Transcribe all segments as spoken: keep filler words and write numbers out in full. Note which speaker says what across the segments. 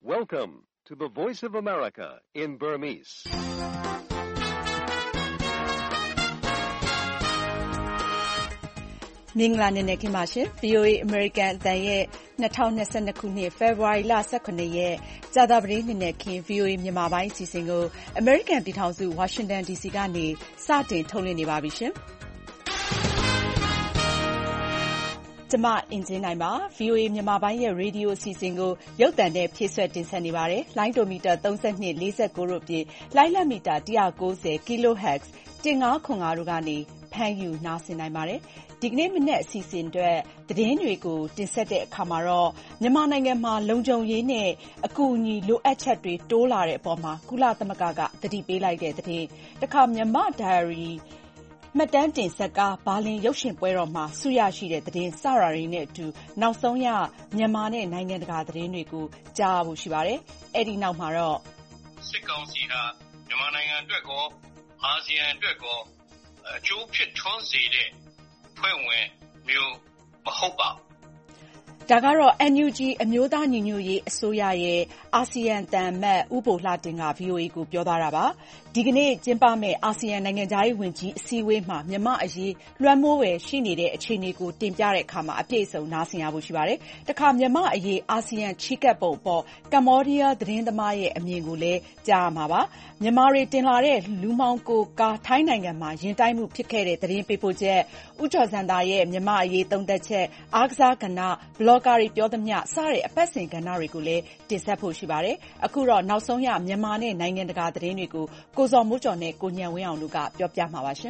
Speaker 1: Welcome to the Voice of America in Burmese.
Speaker 2: ။မင်္ဂလာနေ့နဲ့ခင်ပါရှင်။ ဗွီအိုအေ American အသံရဲ့၂၀၂၂ခုနှစ်ဖေဖော်ဝါရီလ၁၇ရက်ကြာသပတေးနေ့နဲ့ခင် ဗွီအိုအေမြန်မာပိုင်းအစီအစဉ်ကို American ပြည်ထောင်စု Washington ဒီစီကနေစတင်ထုတ်လွှင့်နေပါပြီရှင်။ကျမအင်ကြင်းနိုင်ပါ။ ဗွီအိုအေမြန်မာပိုင်းရဲ့ရေဒီယိုအစီအစဉ်ကိုရုပ်သံနဲ့ဖြည့်စွက်တင်ဆက်နေပါတယ်။လိုင်းဒိုမီတာသုံး၂ ၄၉တို့အပြင်လိုင်းလတ်မီတာ၁၉၀ kHz ၁၅ခွန်၅တို့ကနေဖမ်းယူနားဆင်နိုင်ပါတယ်။ဒီကနေ့မနက်အစီအစဉ်အတွက်သတင်းတွေကိုတင်ဆက်တဲ့အခါမှာတော့မြန်မာနိုင်ငံမှာလုံခြုံရေးနဲ့အကူအညီလိုအပ်ချက်တွေတိုးလာတဲ့အပေါ်မှာကုလသမဂ္ဂကသတိပေးလိုက်တဲ့သတင်း။တခါမြန်မာဒိုင်ယာရီမှတ်တမ်းတင်ဇာတ်ကားဘာလင်ရုပ်ရှင်ပွဲတော်မှာဆုရရှိတဲ့သတင်းစတာတွေနဲ့အတူနောက်ဆုံးရမြန်မာနဲ့နိုင်ငံတကာသတင်းတွေကိုကြားဖို့ရှိပါတယ်။အဲ့ဒီနောက်မှာတော့
Speaker 3: စစ်ကောင်စီဟာမြန်မာနိုင်ငံအတွက်ကောအာဆီယံအတွက်ကောအကျိုးဖြစ်ထွန်းစေတဲ့ဖွဲ့ဝင်မျိုးမဟုတ်ပါဘူး
Speaker 2: ။ဒါကတော့ N U G အမျိုးသားညီညွတ်ရေးအစိုးရရဲ့အာဆီယံသံအမတ်ဦးဘိုလှတင်က ဗွီအိုအေကိုပြောသွားတာပါ။ဒီကနေ့ကျင်းပမယ့်အာဆီယံနိုင်ငံခြားရေးဝန်ကြီးအစည်းအဝေးမှာမြန်မာ့အရေးလွှမ်းမိုးဝယ်ရှိနေတဲ့အခြေအနေကိုတင်ပြတဲ့အခါမှာအပြည့်အစုံနားဆင်ရဖို့ရှိပါတယ်။တခါမြန်မာ့အရေးအာဆီယံချီးကပ်ပုံအပေါ်ကမ္ဘောဒီးယားသတင်းသမားရဲ့အမြင်ကိုလည်းကြားရမှာပါ။မြန်မာတွေတင်လာတဲ့လူမှောင်ခိုကားထိုင်းနိုင်ငံမှာရင်တိုက်မှုဖြစ်ခဲ့တဲ့သတင်းပေးပို့ချက်ဦးကျော်စံသာရဲ့မြန်မာ့အရေးသုံးသပ်ချက်အားကစားကဏ္ဍဘလော့ဂါတွေပြောသမျှစတဲ့အပတ်စဉ်ကဏ္ဍတွေကိုလည်းတင်ဆက်ဖို့ရှိပါတယ်။အခုတော့နောက်ဆုံးရမြန်မာနဲ့နိုင်ငံတကာသတင်းတွေကိုကိုဇော်မိုးကျော်နဲ့ကိုဉာဏ်ဝင်းအောင်တို့ကပြောပြမှာပါရှင်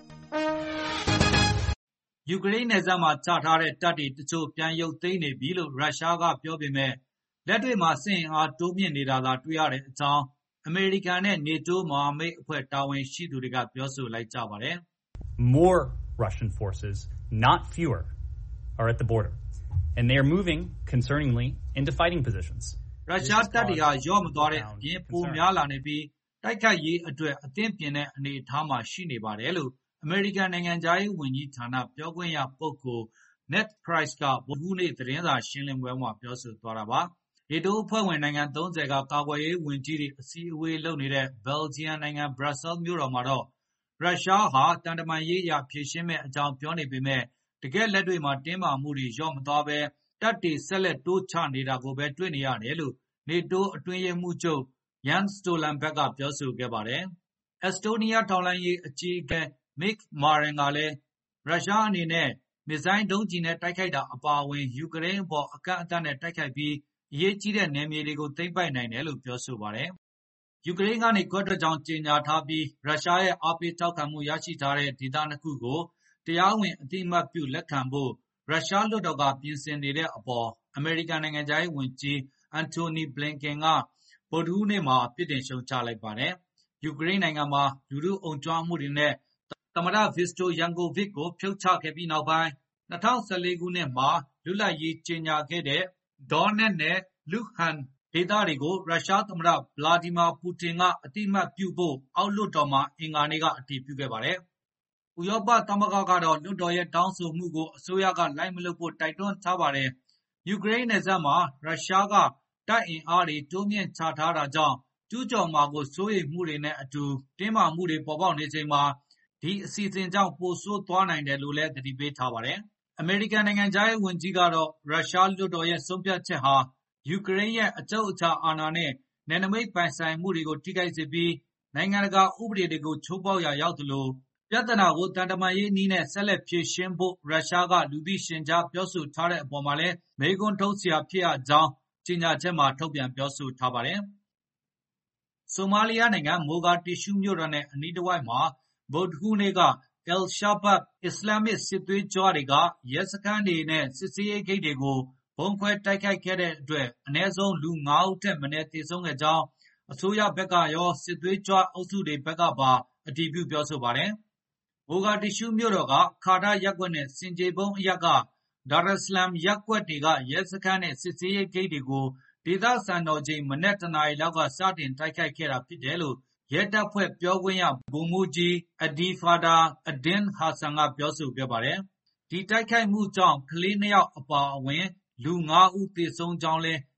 Speaker 4: ။ယူကရိန်းနယ်စပ်မှာချထားတဲ့တပ်တွေတချို့ပြန်ရုပ်သိမ်းနေပြီလို့ရုရှားကပြောပေမဲ့လက်တွေ့မှာစစ်အင်အားတိုးမြင့်နေတာသာတွေ့ရတဲ့အကြောင်းအမေရိကန်နဲ့ NATO မဟာမိတ်အဖွဲ့တာဝန်ရှိသူတွေကပြောဆိုလိုက်ကြပါတယ်
Speaker 5: ။ More Russian forces, not fewer, are at the border, and they are moving concerningly into fighting positions.
Speaker 4: ရုရှားတပ်တွေကရော့မသွားတဲ့အပြင်ပိုများလာနေပြီးတိုက်ခိုက်ရေးအတွက်အသင့်ပြင်တဲ့အနေအထားမှာရှိနေပါတယ်လို့အမေရိကန်နိုင်ငံသားရေးဝန်ကြီးဌာနပြောခွင့်ရပုဂ္ဂိုလ် Ned Price ကဗုဒ္ဓဟူးနေ့သတင်းစာရှင်းလင်းပွဲမှာပြောဆိုသွားတာပါ။ NATO အဖွဲ့ဝင်နိုင်ငံသုံးဆယ်ကကာကွယ်ရေးဝန်ကြီးတွေအစည်းအဝေးလုပ်နေတဲ့ Belgium နိုင်ငံဘရပ်ဆဲလ်မြို့တော်မှာတော့ရုရှားဟာတန်တမာရေးအရဖြည့်ရှင်းမဲ့အကြောင်းပြောနေပေမဲ့တကယ်လက်တွေ့မှာတင်းမာမှုတွေရော့မသွားပဲတပ်တွေဆက်လက်တိုးချနေတာကိုပဲတွေ့နေရတယ်လို့ NATO အတွင်းရေးမှူးချုပ် Jens Stoltenberg ကပြောဆိုခဲ့ပါတယ်။ အက်စတိုးနီးယားထောက်လှမ်းရေးအကြီးအကဲ Mick Marran ကလည်းရုရှားအနေနဲ့မစ်ဇိုင်းဒုံးကျည်နဲ့တိုက်ခိုက်တာအပါအဝင်ယူကရိန်းအပေါ်အကန့်အသတ်နဲ့တိုက်ခိုက်ပြီးအရေးကြီးတဲ့နယ်မြေတွေကိုသိမ်းပိုက်နိုင်တယ်လို့ပြောဆိုပါတယ်။ယူကရိန်းကနေခွဲထွက်ကြောင်းကြေညာထားပြီးရုရှားရဲ့အားပေးထောက်ခံမှုရရှိထားတဲ့ဒေသနှစ်ခုကိုတရားဝင်အသိအမှတ်ပြုလက်ခံဖို့ရုရှားလွှတ်တော်ကပြင်ဆင်နေတဲ့အပေါ်အမေရိကန်နိုင်ငံသားရေးဝန်ကြီး Antony Blinken ကဗုဒ္ဓဟူးနေ့မှာပြစ်တင်ရှုံချလိုက်ပါတယ်။ယူကရိန်းနိုင်ငံမှာလူထုအုံကြွမှုတွေနဲ့သမ္မတ Viktor Yanukovych ကိုဖြုတ်ချခဲ့ပြီးနောက်ပိုင်း၂၀၁၄ခုနှစ်မှာလွတ်လပ်ရေးကြေညာခဲ့တဲ့ Donetsk နဲ့ Luhansk ဒေသတွေကိုရုရှားသမ္မတ Vladimir Putin ကအသိအမှတ်ပြုဖို့အောက်လွှတ်တော်မှာအင်္ဂါနေ့ကအတည်ပြုခဲ့ပါတယ်။ဥရောပသမဂ္ဂကတော့လွှတ်တော်ရဲ့တောင်းဆိုမှုကိုအစိုးရကလိုက်မလုပ်ဖို့တိုက်တွန်းထားပါတယ်။ယူကရိန်းနယ်စပ်မှာရုရှားကတပ်အင်အားတွေတိုးမြင့်ချထားတာကြောင့်ကျူးကျော်မှာကိုစိုးရိမ်မှုတွေနဲ့အတူတင်းမာမှုတွေပေါ်ပေါက်နေချိန်မှာဒီအစီအစဉ်ကြောင့်ပိုဆိုးသွားနိုင်တယ်လို့လည်းသတိပေးထားပါတယ်။အမေရိကန်နိုင်ငံသားရေးဝန်ကြီးကတော့ရုရှားလွှတ်တော်ရဲ့ဆုံးဖြတ်ချက်ဟာယူကရိန်းရဲ့အချုပ်အခြာအာဏာနဲ့နယ်နိမိတ်ပိုင်ဆိုင်မှုတွေကိုထိခိုက်စေပြီးနိုင်ငံတကာဥပဒေတွေကိုချိုးဖောက်ရာရောက်သလိုပြဿနာကိုတန်တမာရေးနည်းနဲ့ဆက်လက်ဖြေရှင်းဖို့ရုရှားကလူသိရှင်ကြားပြောဆိုထားတဲ့အပေါ်မှာလည်းမေးခွန်းထုတ်စရာဖြစ်ရကြောင်းကြေညာချက်မှာထုတ်ပြန်ပြောဆိုထားပါတယ်။ဆိုမာလီယာနိုင်ငံမိုဂါတစ်ရှူးမြို့တော်နဲ့အနီးတစ်ဝိုက်မှာဗုဒ္ဓဟူးနေ့က Al-Shabaab အစ္စလာမစ်စစ်သွေးကြွတွေကရဲစခန်းတွေနဲ့စစ်ဆေးရေးဂိတ်တွေကိုဗုံးခွဲတိုက်ခိုက်ခဲ့တဲ့အတွက်အနည်းဆုံးလူငါးဦးထက်မနည်းသေဆုံးခဲ့ကြောင်းအစိုးရဘက်ကရောစစ်သွေးကြွအုပ်စုတွေဘက်ကပါအတည်ပြုပြောဆိုပါတယ်။မိုဂါတစ်ရှူးမြို့တော်ကခါဒါရပ်ကွက်နဲ့စင်ကြေဘုံအရပ်ကဒါရဆလမ်ရပ်ကွက်တွေကရဲစခန်းနဲ့စစ်ဆေးရေးဂိတ်တွေကိုဒေသစံတော်ချိန်မနက်တနာရီလောက်ကစတင်တိုက်ခိုက်ခဲ့တာဖြစ်တယ်လို့ရဲတပ်ဖွဲ့ပြောခွင့်ရဗိုလ်မှူးကြီး Adifada Adin Hassan ကပြောဆိုခဲ့ပါတယ်။ဒီတိုက်ခိုက်မှုကြောင့်ကလေးနှစ်ယောက်အပါအဝင်လူငါးဦးသေဆုံးကြောင်းလည်း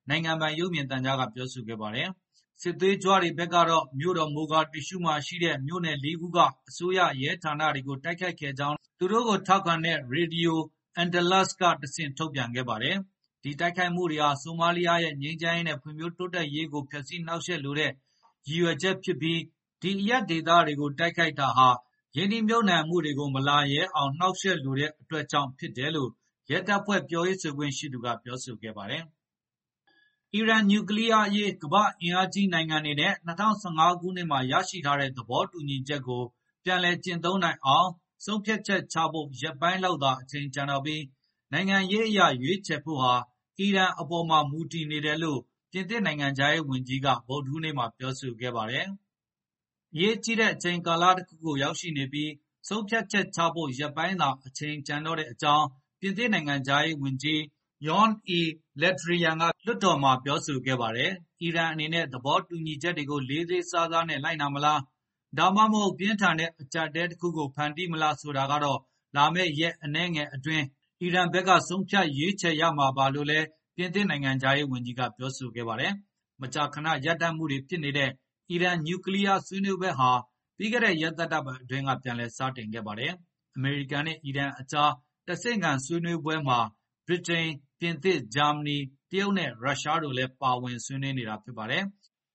Speaker 4: နိုင်ငံပိုင်ရုပ်မြင်သံကြားကပြောဆိုခဲ့ပါတယ်။စစ်သွေးကြွတွေဘက်ကတော့မြို့တော်မိုဂါဒစ်ရှူးမှာရှိတဲ့မြို့နယ်လေးခုကအစိုးရရဲဌာနတွေကိုတိုက်ခိုက်ခဲ့ကြောင်းသူတို့ကိုထောက်ခံတဲ့ရေဒီယိုအန်ဒလတ်ကတဆင့်ထုတ်ပြန်ခဲ့ပါတယ်။ဒီတိုက်ခိုက်မှုတွေဟာဆိုမာလီယာရဲ့ငြိမ်းချမ်းရေးနဲ့ဖွံ့ဖြိုးတိုးတက်ရေးကိုဖျက်ဆီးနှောက်ယှက်လိုတဲ့ရည်ရွယ်ချက်ဖြစ်ပြီးဒီအရက်ဒေသတွေကိုတိုက်ခိုက်တာဟာယင်းဒီမြုပ်နှံမှုတွေကိုမလာရဲအောင်နှောက်ယှက်လိုတဲ့အတွက်ကြောင့်ဖြစ်တယ်လို့ရဲတပ်ဖွဲ့ပြောရေးဆိုခွင့်ရှိသူကပြောဆိုခဲ့ပါတယ်။အီရန်နျူကလ িয়ার အရေးကမ္ဘာ့အင်အားကြီးနိုင်ငံတွေနဲ့၂၀၁၅ခုနှစ်မှာရရှိထားတဲ့သဘောတူညီချက်ကိုပြန်လည်ကျင့်သုံးနိုင်အောင်ဆုံးဖြတ်ချက်ချဖို့ရက်ပိုင်းလောက်သာအချိန်ကျန်တော့ပြီးနိုင်ငံရေးအရရွေးချယ်ဖို့ဟာအီရန်အပေါ်မှာမူတည်နေတယ်လို့ပြင်သစ်နိုင်ငံခြားရေးဝန်ကြီးကဗုဒ္ဓဟူးနေ့မှာပြောဆိုခဲ့ပါတယ်။အရေးကြီးတဲ့အချိန်ကာလတစ်ခုကိုရောက်ရှိနေပြီးဆုံးဖြတ်ချက်ချဖို့ရက်ပိုင်းသာအချိန်ကျန်တော့တဲ့အကြောင်းပြင်သစ်နိုင်ငံခြားရေးဝန်ကြီး Jean-Yves Le Drian ကလွှတ်တော်မှာပြောဆိုခဲ့ပါတယ်။အီရန်အနေနဲ့သဘောတူညီချက်တွေကိုလေးလေးစားစားနဲ့လိုက်နာမလားဒါမှမဟုတ်ပြင်းထန်တဲ့အကြပ်တဲတစ်ခုကိုဖန်တီးမလားဆိုတာကတော့လာမယ့်ရက်အနည်းငယ်အတွင်းအီရန်ဘက်ကဆုံးဖြတ်ရွေးချယ်ရမှာပါလို့လည်းပြင်သစ်နိုင်ငံခြားရေးဝန်ကြီးကပြောဆိုခဲ့ပါတယ်။မကြာခဏရပ်တန့်မှုတွေဖြစ်နေတဲ့အီရန်နျူကလ িয়ার ဆွေးနွေးပွဲဟာပြီးခဲ့တဲ့ရက်သတ္တပတ်အတွင်းကပြန်လည်စတင်ခဲ့ပါတယ်။အမေရိကန်နဲ့အီရန်အကြားတဆင့်ခံဆွေးနွေးပွဲမှာဗြိတိန်၊ပြင်သစ်၊ဂျာမနီ၊တရုတ်နဲ့ရုရှားတို့လည်းပါဝင်ဆွေးနွေးနေတာဖြစ်ပါတယ်။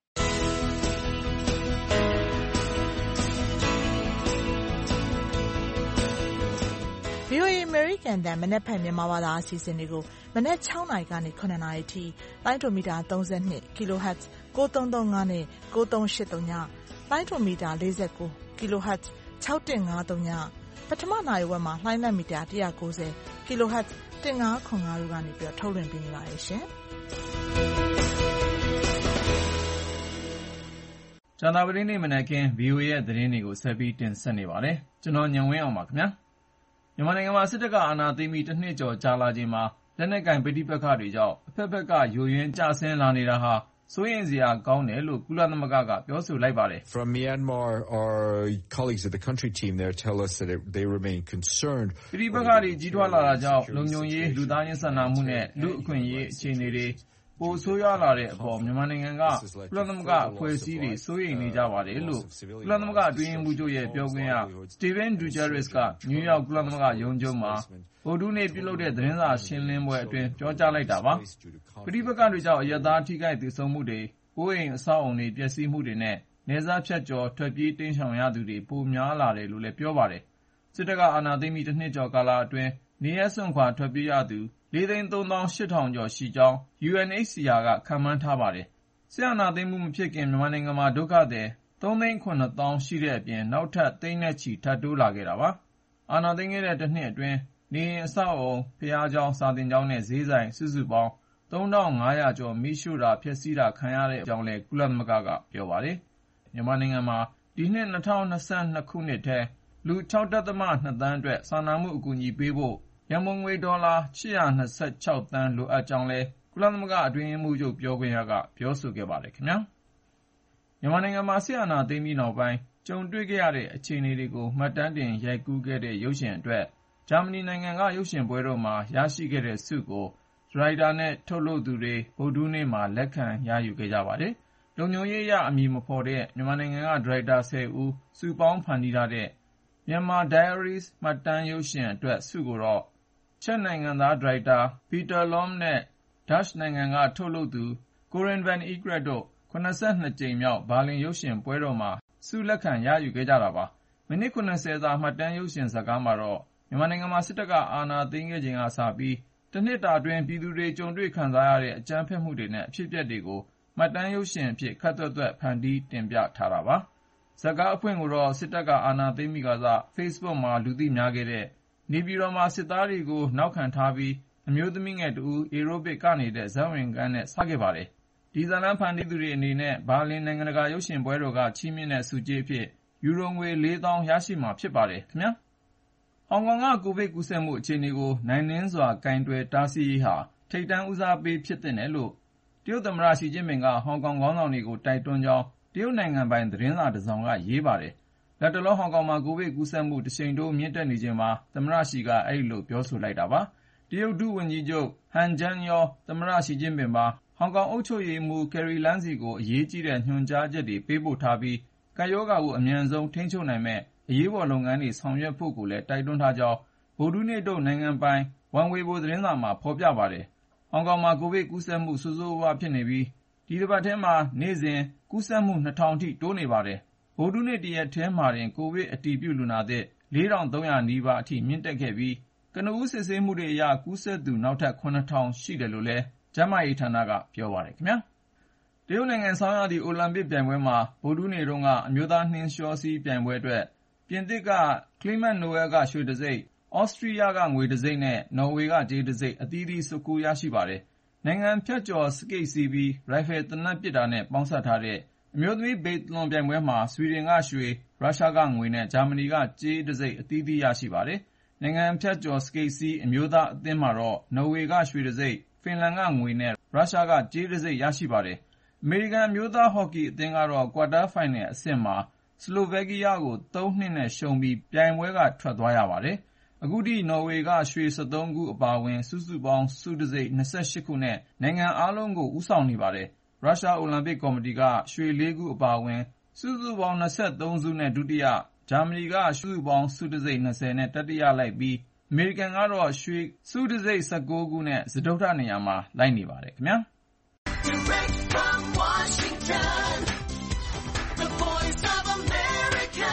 Speaker 6: ဗွီအိုအေ American တန်မနက်ဖြန်မြန်မာဘာသာအစီအစဉ်တွေကိုမနက်၆နာရီကနေ၇နာရီထိလိုင်းဒိုမီတာသုံး၂ kHz ကိုသုံးသုံး၅နဲ့ကိုသုံး၈၃ညလိုင်းဒိုမီတာ၄၉ kHz ၆၁၅၃ညပထမနာရီဝက်မှာလှိုင်းလက်မီတာ၁၉၀ kHz ၁၅၇၅တို့ကနေပြီးထုတ်လွှင့်ပေးနေပါတယ်ရှင်။
Speaker 7: ကျန်တာပရင်းနေ့မနက်ခင်း ဗွီအိုအေ ရဲ့သတင်းတွေကိုဆက်ပြီးတင်ဆက်နေပါတယ်။ကျွန်တော်ညံဝင်းအောင်ပါခင်ဗျာ။မြန်မာနိုင်ငံမှာစစ်တပ်ကအာဏာသိမ်းပြီးတစ်နှစ်ကျော်ကြာလာချိန်မှာလက်နက်ကိုင်ပဋိပက္ခတွေကြောင့်အဖက်ဖက်ကယိုယွင်းကျဆင်းလာနေတာဟာစိုးရိမ်စရာကောင်းတယ်လို့ကုလသမဂ္ဂကပြောဆိုလိုက်ပါတယ်။
Speaker 8: From Myanmar, our colleagues at the country team there tell us that it, they remain concerned.
Speaker 7: ပဋိပက္ခတွေကြီးထွားလာတာကြောင့်လုံခြုံရေးလူသားချင်းစာနာမှုနဲ့လူအခွင့်အရေးအခြေအနေတွေပိုဆိုးရွားလာတဲ့အပေါ်မြန်မာနိုင်ငံကကုလသမဂ္ဂအဖွဲ့အစည်းတွေစိုးရိမ်နေကြပါတယ်လို့ကုလသမဂ္ဂအတွင်းရေးမှူးချုပ်ရဲ့ပြောခွင့်ရ Stephane Dujarric ကနယူးယောက်ကုလသမဂ္ဂရုံးချုပ်မှာဗုဒ္ဓဟူးနေ့ပြုလုပ်တဲ့သတင်းစာရှင်းလင်းပွဲအတွင်းပြောကြားလိုက်တာပါ။ပဋိပက္ခတွေကြောင့်အရပ်သားထိခိုက်သေဆုံးမှုတွေကိုယ်အိမ်အဆောက်အအုံတွေပျက်စီးမှုတွေနဲ့နယ်စပ်ဖြတ်ကျော်ထွက်ပြေးတိမ်းရှောင်ရသူတွေပိုများလာတယ်လို့လည်းပြောပါတယ်။စစ်တပ်ကအာဏာသိမ်းပြီးတစ်နှစ်ကျော်ကာလအတွင်းနေရပ်စွန့်ခွာထွက်ပြေးရသူလေးသိန်းသုံးသောင်းရှစ်ထောင်ကျော်ရှိကြောင်း ယူအန်အိတ်စီအာကခန့်မှန်းထားပါတယ်။စစ်အာဏာသိမ်းမှုမဖြစ်ခင်မြန်မာနိုင်ငံမှာဒုက္ခသည်သုံးသိန်းခုနှစ်သောင်းရှိတဲ့အပြင်နောက်ထပ်သိန်းနဲ့ချီထပ်တိုးလာခဲ့တာပါ။အာဏာသိမ်းခဲ့တဲ့တစ်နှစ်အတွင်းနေအိမ်အဆောက်အအုံ၊ဘုရားကျောင်း၊စာသင်ကျောင်းနဲ့ဈေးဆိုင်စုစုပေါင်းသုံးထောင်ငါးရာကျော်မီးရှို့တာဖျက်ဆီးတာခံရတဲ့အကြောင်းလည်းကုလသမဂ္ဂကပြောပါတယ်။မြန်မာနိုင်ငံမှာဒီနှစ်၂၀၂၂ခုနှစ်ထဲလူ၆ဒသမ ၂သန်းအတွက်စာနာမှုအကူအညီပေးဖို့ရန်ပုံငွေဒေါ်လာရှစ်ရာ၂၆သန်းလိုအပ်ကြောင်းလည်းကုလသမဂ္ဂအတွင်းရေးမှူးချုပ်ပြောခွင့်ရကပြောဆိုခဲ့ပါတယ်ခင်ဗျာ။မြန်မာနိုင်ငံမှာစစ်အာဏာသိမ်းပြီးနောက်ပိုင်းကြုံတွေ့ခဲ့ရတဲ့အခြေအနေတွေကိုမှတ်တမ်းတင်ရိုက်ကူးခဲ့တဲ့ရုပ်ရှင်အတွက်ဂျာမနီနိုင်ငံကရုပ်ရှင်ပွဲတော်မှာရရှိခဲ့တဲ့ဆုကိုဒါရိုက်တာနဲ့ထုတ်လုပ်သူတွေဗုဒ္ဓဟူးနေ့မှာလက်ခံရယူခဲ့ကြပါတယ်။လုံခြုံရေးအရအမည်မဖော်တဲ့မြန်မာနိုင်ငံကဒါရိုက်တာဆယ်ဦးစုပေါင်းဖန်တီးထားတဲ့ Myanmar Diaries မှတ်တမ်းရုပ်ရှင်အတွက်ဆုကိုတော့ချက်နိုင်ငံသားဒါရိုက်တာပီတာလွမ်နဲ့ဒတ်နိုင်ငံကထုတ်လုပ်သူကိုရင်ဗန်အီဂရက်တို့ခုနစ်ဆယ့်နှစ်ကြိမ်မြောက်ဘာလင်ရုပ်ရှင်ပွဲတော်မှာဆုလက်ခံရယူခဲ့ကြတာပါ။မိနစ်ခုနှစ်ဆယ်စာမှတ်တမ်းရုပ်ရှင်ဇာတ်ကားမှာတော့မြန်မာနိုင်ငံမှာစစ်တပ်ကအာဏာသိမ်းခဲ့ချိန်ကစပြီးတစ်နှစ်တာအတွင်းပြည်သူတွေကြုံတွေ့ခံစားရတဲ့အကြမ်းဖက်မှုတွေနဲ့အဖြစ်အပျက်တွေကိုမှတ်တမ်းရုပ်ရှင်အဖြစ်ခပ်သွက်သွက်ဖန်တီးတင်ပြထားတာပါ။ဇာတ်ကားအဖွင့်ကိုတော့စစ်တပ်ကအာဏာသိမ်းပြီးကစ Facebook မှာလူသိများခဲ့တဲ့နေပြည်တော်မှာစစ်သားတွေကိုနောက်ခံထားပြီးအမျိုးသမီးငယ်တဦးအေရိုဘစ်ကနေတဲ့ဇာတ်ဝင်ခန်းနဲ့စခဲ့ပါတယ်။ဒီဇာတ်လမ်းဖန်တီးသူတွေအနေနဲ့ဘာလင်နိုင်ငံတကာရုပ်ရှင်ပွဲတော်ကချီးမြှင့်တဲ့ဆုကြေးအဖြစ်ယူရိုငွေလေးသောင်းရရှိမှာဖြစ်ပါတယ်ခင်ဗျာ။ဟောင်ကောင်ကကိုဗစ်ကူးစက်မှုအခြေအနေကိုနိုင်နင်းစွာကိုင်တွယ်တားဆီးရေးဟာထိပ်တန်းဦးစားပေးဖြစ်သင့်တယ်လို့တရုတ်သမ္မတရှီကျင့်ပင်ကဟောင်ကောင်ခေါင်းဆောင်တွေကိုတိုက်တွန်းကြောင်းတရုတ်နိုင်ငံပိုင်သတင်းစာတစ်စောင်ကရေးပါတယ်။လက်တလောဟောင်ကောင်မှာကိုဗစ်ကူးစက်မှုတစ်ရှိန်တိုးမြင့်တက်နေချိန်မှာသမ္မတရှီကအဲဒီလိုပြောဆိုလိုက်တာပါ။တရုတ်ဒုဝန်ကြီးချုပ်ဟန်ဂျန်ရောသမ္မတရှီကျင့်ပင်ပါဟဟောင်ကောင်အုပ်ချုပ်ရေးမှူး Carrie Lam စီကိုအရေးကြီးတဲ့ညွှန်ကြားချက်တွေပေးပို့ထားပြီးကပ်ရောဂါကိုအမြန်ဆုံးထိန်းချုပ်နိုင်မယ့်အရေးပေါ်လုပ်ငန်းတွေဆောင်ရွက်ဖို့ကိုလည်းတိုက်တွန်းထားကြောင်းဗုဒ္ဓဟူးနေ့ထုတ်နိုင်ငံပိုင် One Weibo သတင်းစာမှာဖော်ပြပါတယ်။ဟောင်ကောင်မှာကိုဗစ်ကူးစက်မှုဆိုးဆိုးဝါးဝါးဖြစ်နေပြီးဒီတစ်ပတ်ထဲမှာနေ့စဉ်ကူးစက်မှုနှစ်ထောင်ထိတိုးနေပါတယ်။ဗုဒ္ဓဟူးနေ့တရက်ထဲမှာတင်ကိုဗစ်အတည်ပြုလူနာသစ်လေးထောင်သုံးရာနီးပါးအထိမြင့်တက်ခဲ့ပြီးကနဦးစစ်ဆေးမှုတွေအရကူးစက်သူနောက်ထပ်ခုနှစ်ထောင်ရှိတယ်လို့လည်းကျန်းမာရေးဌာနကပြောပါတယ်ခင်ဗျာ။တရုတ်နိုင်ငံဆောင်းရာသီအိုလံပစ်ပြိုင်ပွဲမှာဗုဒ္ဓဟူးနေ့တုန်းကအမျိုးသားနှင်းလျှောစီးပြိုင်ပွဲအတွက်ပြင်သစ်က Clement Noel ကရွှေတံဆိပ်၊ဩစတြီးယားကငွေတံဆိပ်နဲ့နော်ဝေကကြေးတံဆိပ်အသီးသီးဆွတ်ခူးရရှိပါတယ်။နိုင်ငံဖြတ်ကျော်စကိတ်စီးပြီးရိုင်ဖယ်သေနတ်ပစ်တာနဲ့ပေါင်းစပ်ထားတဲ့အမျိုးသမီးဘိတ်လွန်ပြိုင်ပွဲမှာဆွီဒင်ကရွှေ၊ရုရှားကငွေနဲ့ဂျာမနီကကြေးတံဆိပ်အသီးသီးရရှိပါတယ်။နိုင်ငံဖြတ်ကျော်စကိတ်စီးအမျိုးသားအသင်းမှာတော့နော်ဝေကရွှေတံဆိပ်၊ဖင်လန်ကငွေနဲ့ရုရှားကကြေးတံဆိပ်ရရှိပါတယ်။အမေရိကန်အမျိုးသားဟော်ကီအသင်းကတော့ကွာတားဖိုင်နယ်အဆင့်မှာဆလိုဗက်ကီးယားကို သုံးနှစ်နဲ့ရှုံးပြီးပြိုင်ပွဲကထွက်သွားရပါတယ်။အခုထိနော်ဝေကရွှေဆယ့်သုံးခုအပါအဝင်စုစုပေါင်းဆုတံဆိပ်၂၈ခုနဲ့နိုင်ငံအားလုံးကိုဦးဆောင်နေပါတယ်။ရုရှားအိုလံပစ်ကော်မတီကရွှေလေးခုအပါအဝင်စုစုပေါင်း၂၃ဆုနဲ့ဒုတိယ၊ဂျာမနီကစုစုပေါင်းဆုတံဆိပ်၂၀နဲ့တတိယလိုက်ပြီးအမေရိကန်ကတော့ရွှေဆုတံဆိပ်၁၉ခုနဲ့စတုတ္ထနေရာမှာလိုက်နေပါတယ်ခင်ဗျာ။
Speaker 9: Direct from Washington, the voice of America,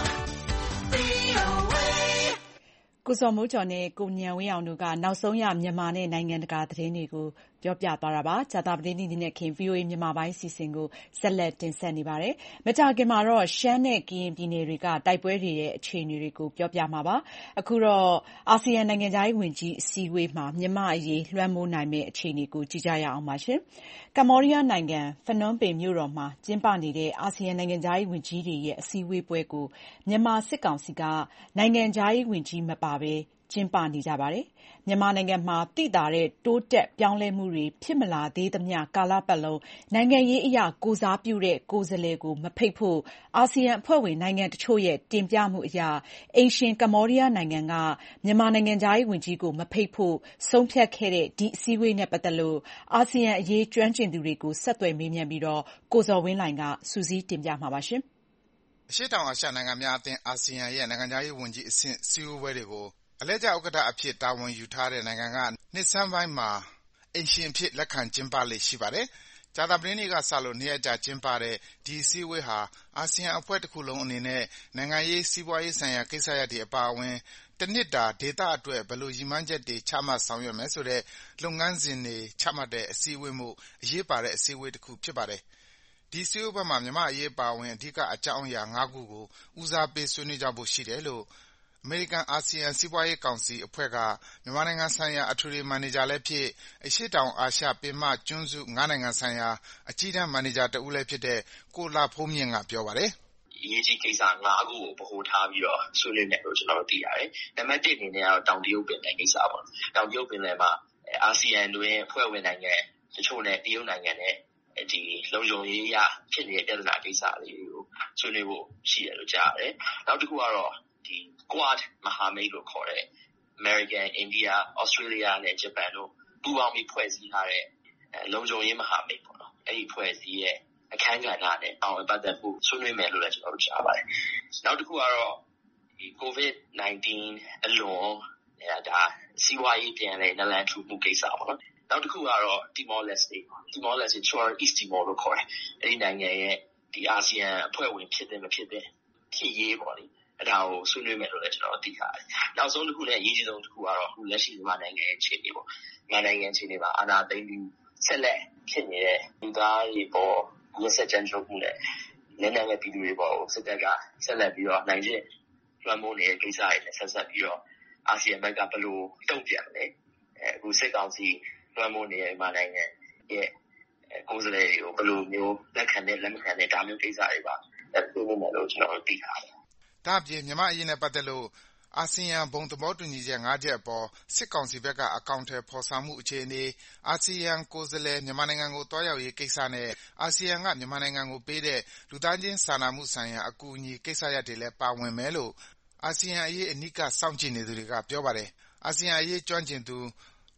Speaker 9: V O A
Speaker 2: ကိုစောမိုးကျော်နဲ့ကိုဉာဏ်ဝင်းအောင်တို့ကနောက်ဆုံးရမြန်မာနဲ့နိုင်ငံတကာသတင်းတွေကိုပြောပြသွားတာပါ။ကြာသပတေးနေ့နဲ့ခင် ဗွီအိုအေမြန်မာပိုင်းအစီအစဉ်ကိုဆက်လက်တင်ဆက်နေပါတယ်။မကြာခင်မှာတော့ရှမ်းနဲ့ကရင်ပြည်နယ်တွေကတိုက်ပွဲတွေရဲ့အခြေအနေတွေကိုပြောပြမှာပါ။အခုတော့အာဆီယံနိုင်ငံခြားရေးဝန်ကြီးအစည်းအဝေးမှာမြန်မာ့အရေးလွှမ်းမိုးနိုင်မယ့်အခြေအနေကိုကြည့်ကြရအောင်ပါ။ကမ္ဘောဒီးယားနိုင်ငံဖနွမ်းပင်မြို့တော်မှာကျင်းပနေတဲ့အာဆီယံနိုင်ငံခြားရေးဝန်ကြီးတွေရဲ့အစည်းအဝေးပွဲကိုမြန်မာစစ်ကောင်စီကနိုင်ငံခြားရေးဝန်ကြီးမပါဘဲကျင်းပနေကြပါတယ်။မြန်မာနိုင်ငံမှာသိသာတဲ့တိုးတက်ပြောင်းလဲမှုတွေဖြစ်မလာသေးသမျှကာလပတ်လုံးနိုင်ငံရေးအရကိုယ်စားပြုတဲ့ကိုယ်စားလှယ်ကိုမဖိတ်ဖို့အာဆီယံအဖွဲ့ဝင်နိုင်ငံတချို့ရဲ့တင်ပြမှုအရအိမ်ရှင်ကမ္ဘောဒီးယားနိုင်ငံကမြန်မာနိုင်ငံခြားရေးဝန်ကြီးကိုမဖိတ်ဖို့ဆုံးဖြတ်ခဲ့တဲ့ဒီအစည်းအဝေးနဲ့ပတ်သက်လို့အာဆီယံအရေးကျွမ်းကျင်သူတွေကိုဆက်သွယ်မေးမြန်းပြီးကိုဇော်ဝင်းလှိုင်ကစုစည်းတင်ပြထားပါတယ်
Speaker 10: ။အရှေ့တောင်အာရှနိုင်ငံများအသင်းအာဆီယံရဲ့နိုင်ငံခြားရေးဝန်ကြီးအဆင့်စည်းဝေးပွဲတွေကိုအလှည့်ကျဥက္ကဋ္ဌအဖြစ်တာဝန်ယူထားတဲ့နိုင်ငံကနှစ်ဆန်းပိုင်းမှာအိမ်ရှင်အဖြစ်လက်ခံကျင်းပလေ့ရှိပါတယ်။ကြာသပတေးနေ့ကစလို့နှစ်ရက်ကြာကျင်းပတဲ့ဒီအစည်းအဝေးဟာအာဆီယံအဖွဲ့တခုလုံးအနေနဲ့နိုင်ငံရေး၊စီးပွားရေးဆိုင်ရာကိစ္စရပ်တွေအပါအဝင်တနှစ်တာဒေသအတွက်ဘယ်လိုရည်မှန်းချက်တွေချမှတ်ဆောင်ရွက်မယ်ဆိုတဲ့လုပ်ငန်းစဉ်တွေချမှတ်တဲ့အစည်းအဝေးမို့အရေးပါတဲ့အစည်းအဝေးတခုဖြစ်ပါတယ်။ဒီအစည်းအဝေးပွဲမှာမြန်မာ့အရေးအပါအဝင်အဓိကအကြောင်းအရာငါးခုကိုဦးစားပေးဆွေးနွေးကြဖို့ရှိတယ်လို့အမေရိကန်-အာဆီယံစီးပွားရေးကောင်စီအဖွဲ့ကမြန်မာနိုင်ငံဆိုင်ရာအထွေထွေမန်နေဂျာလည်းဖြစ်၊အရှေ့တောင်အာရှပင်မကျွန်းစုငါးနိုင်ငံဆိုင်ရာအကြီးတန်းမန်နေဂျာတဦးလည်းဖြစ်တဲ့ကိုလှဖုန်းမြင့်ကပြောပါတယ်
Speaker 11: ။အရေးကြီးကိစ္စငါးခုကိုဗဟိုထားပြီးတော့ဆွေးနွေးမယ်လို့ကျနော်တို့သိရတယ်။နံပါတ်တစ်အနေနဲ့ကတော့တောင်တရုတ်ပင်လယ်ကိစ္စပေါ့။တောင်တရုတ်ပင်လယ်မှာအာဆီယံတွင်းအဖွဲ့ဝင်နိုင်ငံတချို့နဲ့တရုတ်နိုင်ငံနဲ့ဒီလုံခြုံရေးအရဖြစ်နေတဲ့ပြဿနာကိစ္စလေးတွေကိုဆွေးနွေးဖို့ရှိတယ်လို့ကြားရတယ်။နောက်တစ်ခုကတော့ဒီ Quad မဟာမိတ်လို့ခေါ်တဲ့ American, India, Australia နဲ့ဂျပန်တို့ပူးပေါင်းပြီးဖွဲ့စည်းထားတဲ့လုံခြုံရေးမဟာမိတ်ပေါ့နော်။အဲဒီဖွဲ့စည်းရဲ့အခန်းကဏ္ဍနဲ့ပါဝင်ပတ်သက်ဖို့ဆွေးနွေးမယ်လို့လည်းကျနော်တို့ကြားပါတယ်။နောက်တစ်ခုကတော့ဒီ ကိုဗစ်-၁၉ အလွန်ဒါစီးပွားရေးပြန်လည်နလန်ထူမှုကိစ္စပေါ့နော်။နောက်တစ်ခုကတော့ Timor Leste Timor Leste ချော် East Timor လို့ခေါ်တယ်။အဲဒီနိုင်ငံရဲ့ဒီအာဆီယံအဖွဲ့ဝင်ဖြစ်တဲ့မဖြစ်တဲ့ဖြစ်ရေးပေါ့လေ။အဲဒါကိုဆွေးနွေးမယ်လို့လည်းကျနော်တို့သိထားတယ်။နောက်ဆုံးတစ်ခုနဲ့အရေးကြီးဆုံးတစ်ခုကတော့အခုလက်ရှိမြန်မာနိုင်ငံရဲ့အခြေအနေပေါ့။မြန်မာနိုင်ငံအခြေအနေမှာအာဏာသိမ်းပြီးဆက်လက်ဖြစ်နေတဲ့လူသားတွေပေါ်ရက်စက်ကြမ်းကြုတ်မှုနဲ့လက်နက်မဲ့ပြည်သူတွေပေါ်ကိုစစ်တပ်ကဆက်လက်ပြီးတော့နိုင်ကျင့်လွှမ်းမိုးနေတဲ့ကိစ္စတွေနဲ့ဆက်ဆက်ပြီးတော့အာဆီယံဘက်ကဘယ်လိုတုံ့ပြန်လဲ။အခုစစ်ကောင်စီလွှမ်းမိုးနေတဲ့မြန်မာနိုင်ငံရဲ့ကိုယ်စားလှယ်တွေကိုဘယ်လိုမျိုးလက်ခံတဲ့လက်မခံတဲ့ဒါမျိုးကိစ္စတွေပါဆွေးနွေးမယ်လို့ကျနော်တို့သိထားတယ်
Speaker 10: ။ဒါ့အပြင်မြန်မာ့အရေးနဲ့ပတ်သက်လို့အာဆီယံဘုံသဘောတူညီချက်ငါးချက်အပေါ်စစ်ကောင်စီဘက်ကအကောင်အထည်ဖော်ဆောင်မှုအခြေအနေ၊အာဆီယံကိုယ်စားလှယ်မြန်မာနိုင်ငံကိုသွားရောက်ရေးကိစ္စနဲ့အာဆီယံကမြန်မာနိုင်ငံကိုပေးတဲ့လူသားချင်းစာနာမှုဆိုင်ရာအကူအညီကိစ္စရပ်တွေလည်းပါဝင်မယ်လို့အာဆီယံအရေးအနီးကပ်စောင့်ကြည့်နေသူတွေကပြောပါတယ်။အာဆီယံအရေးကျွမ်းကျင်သူ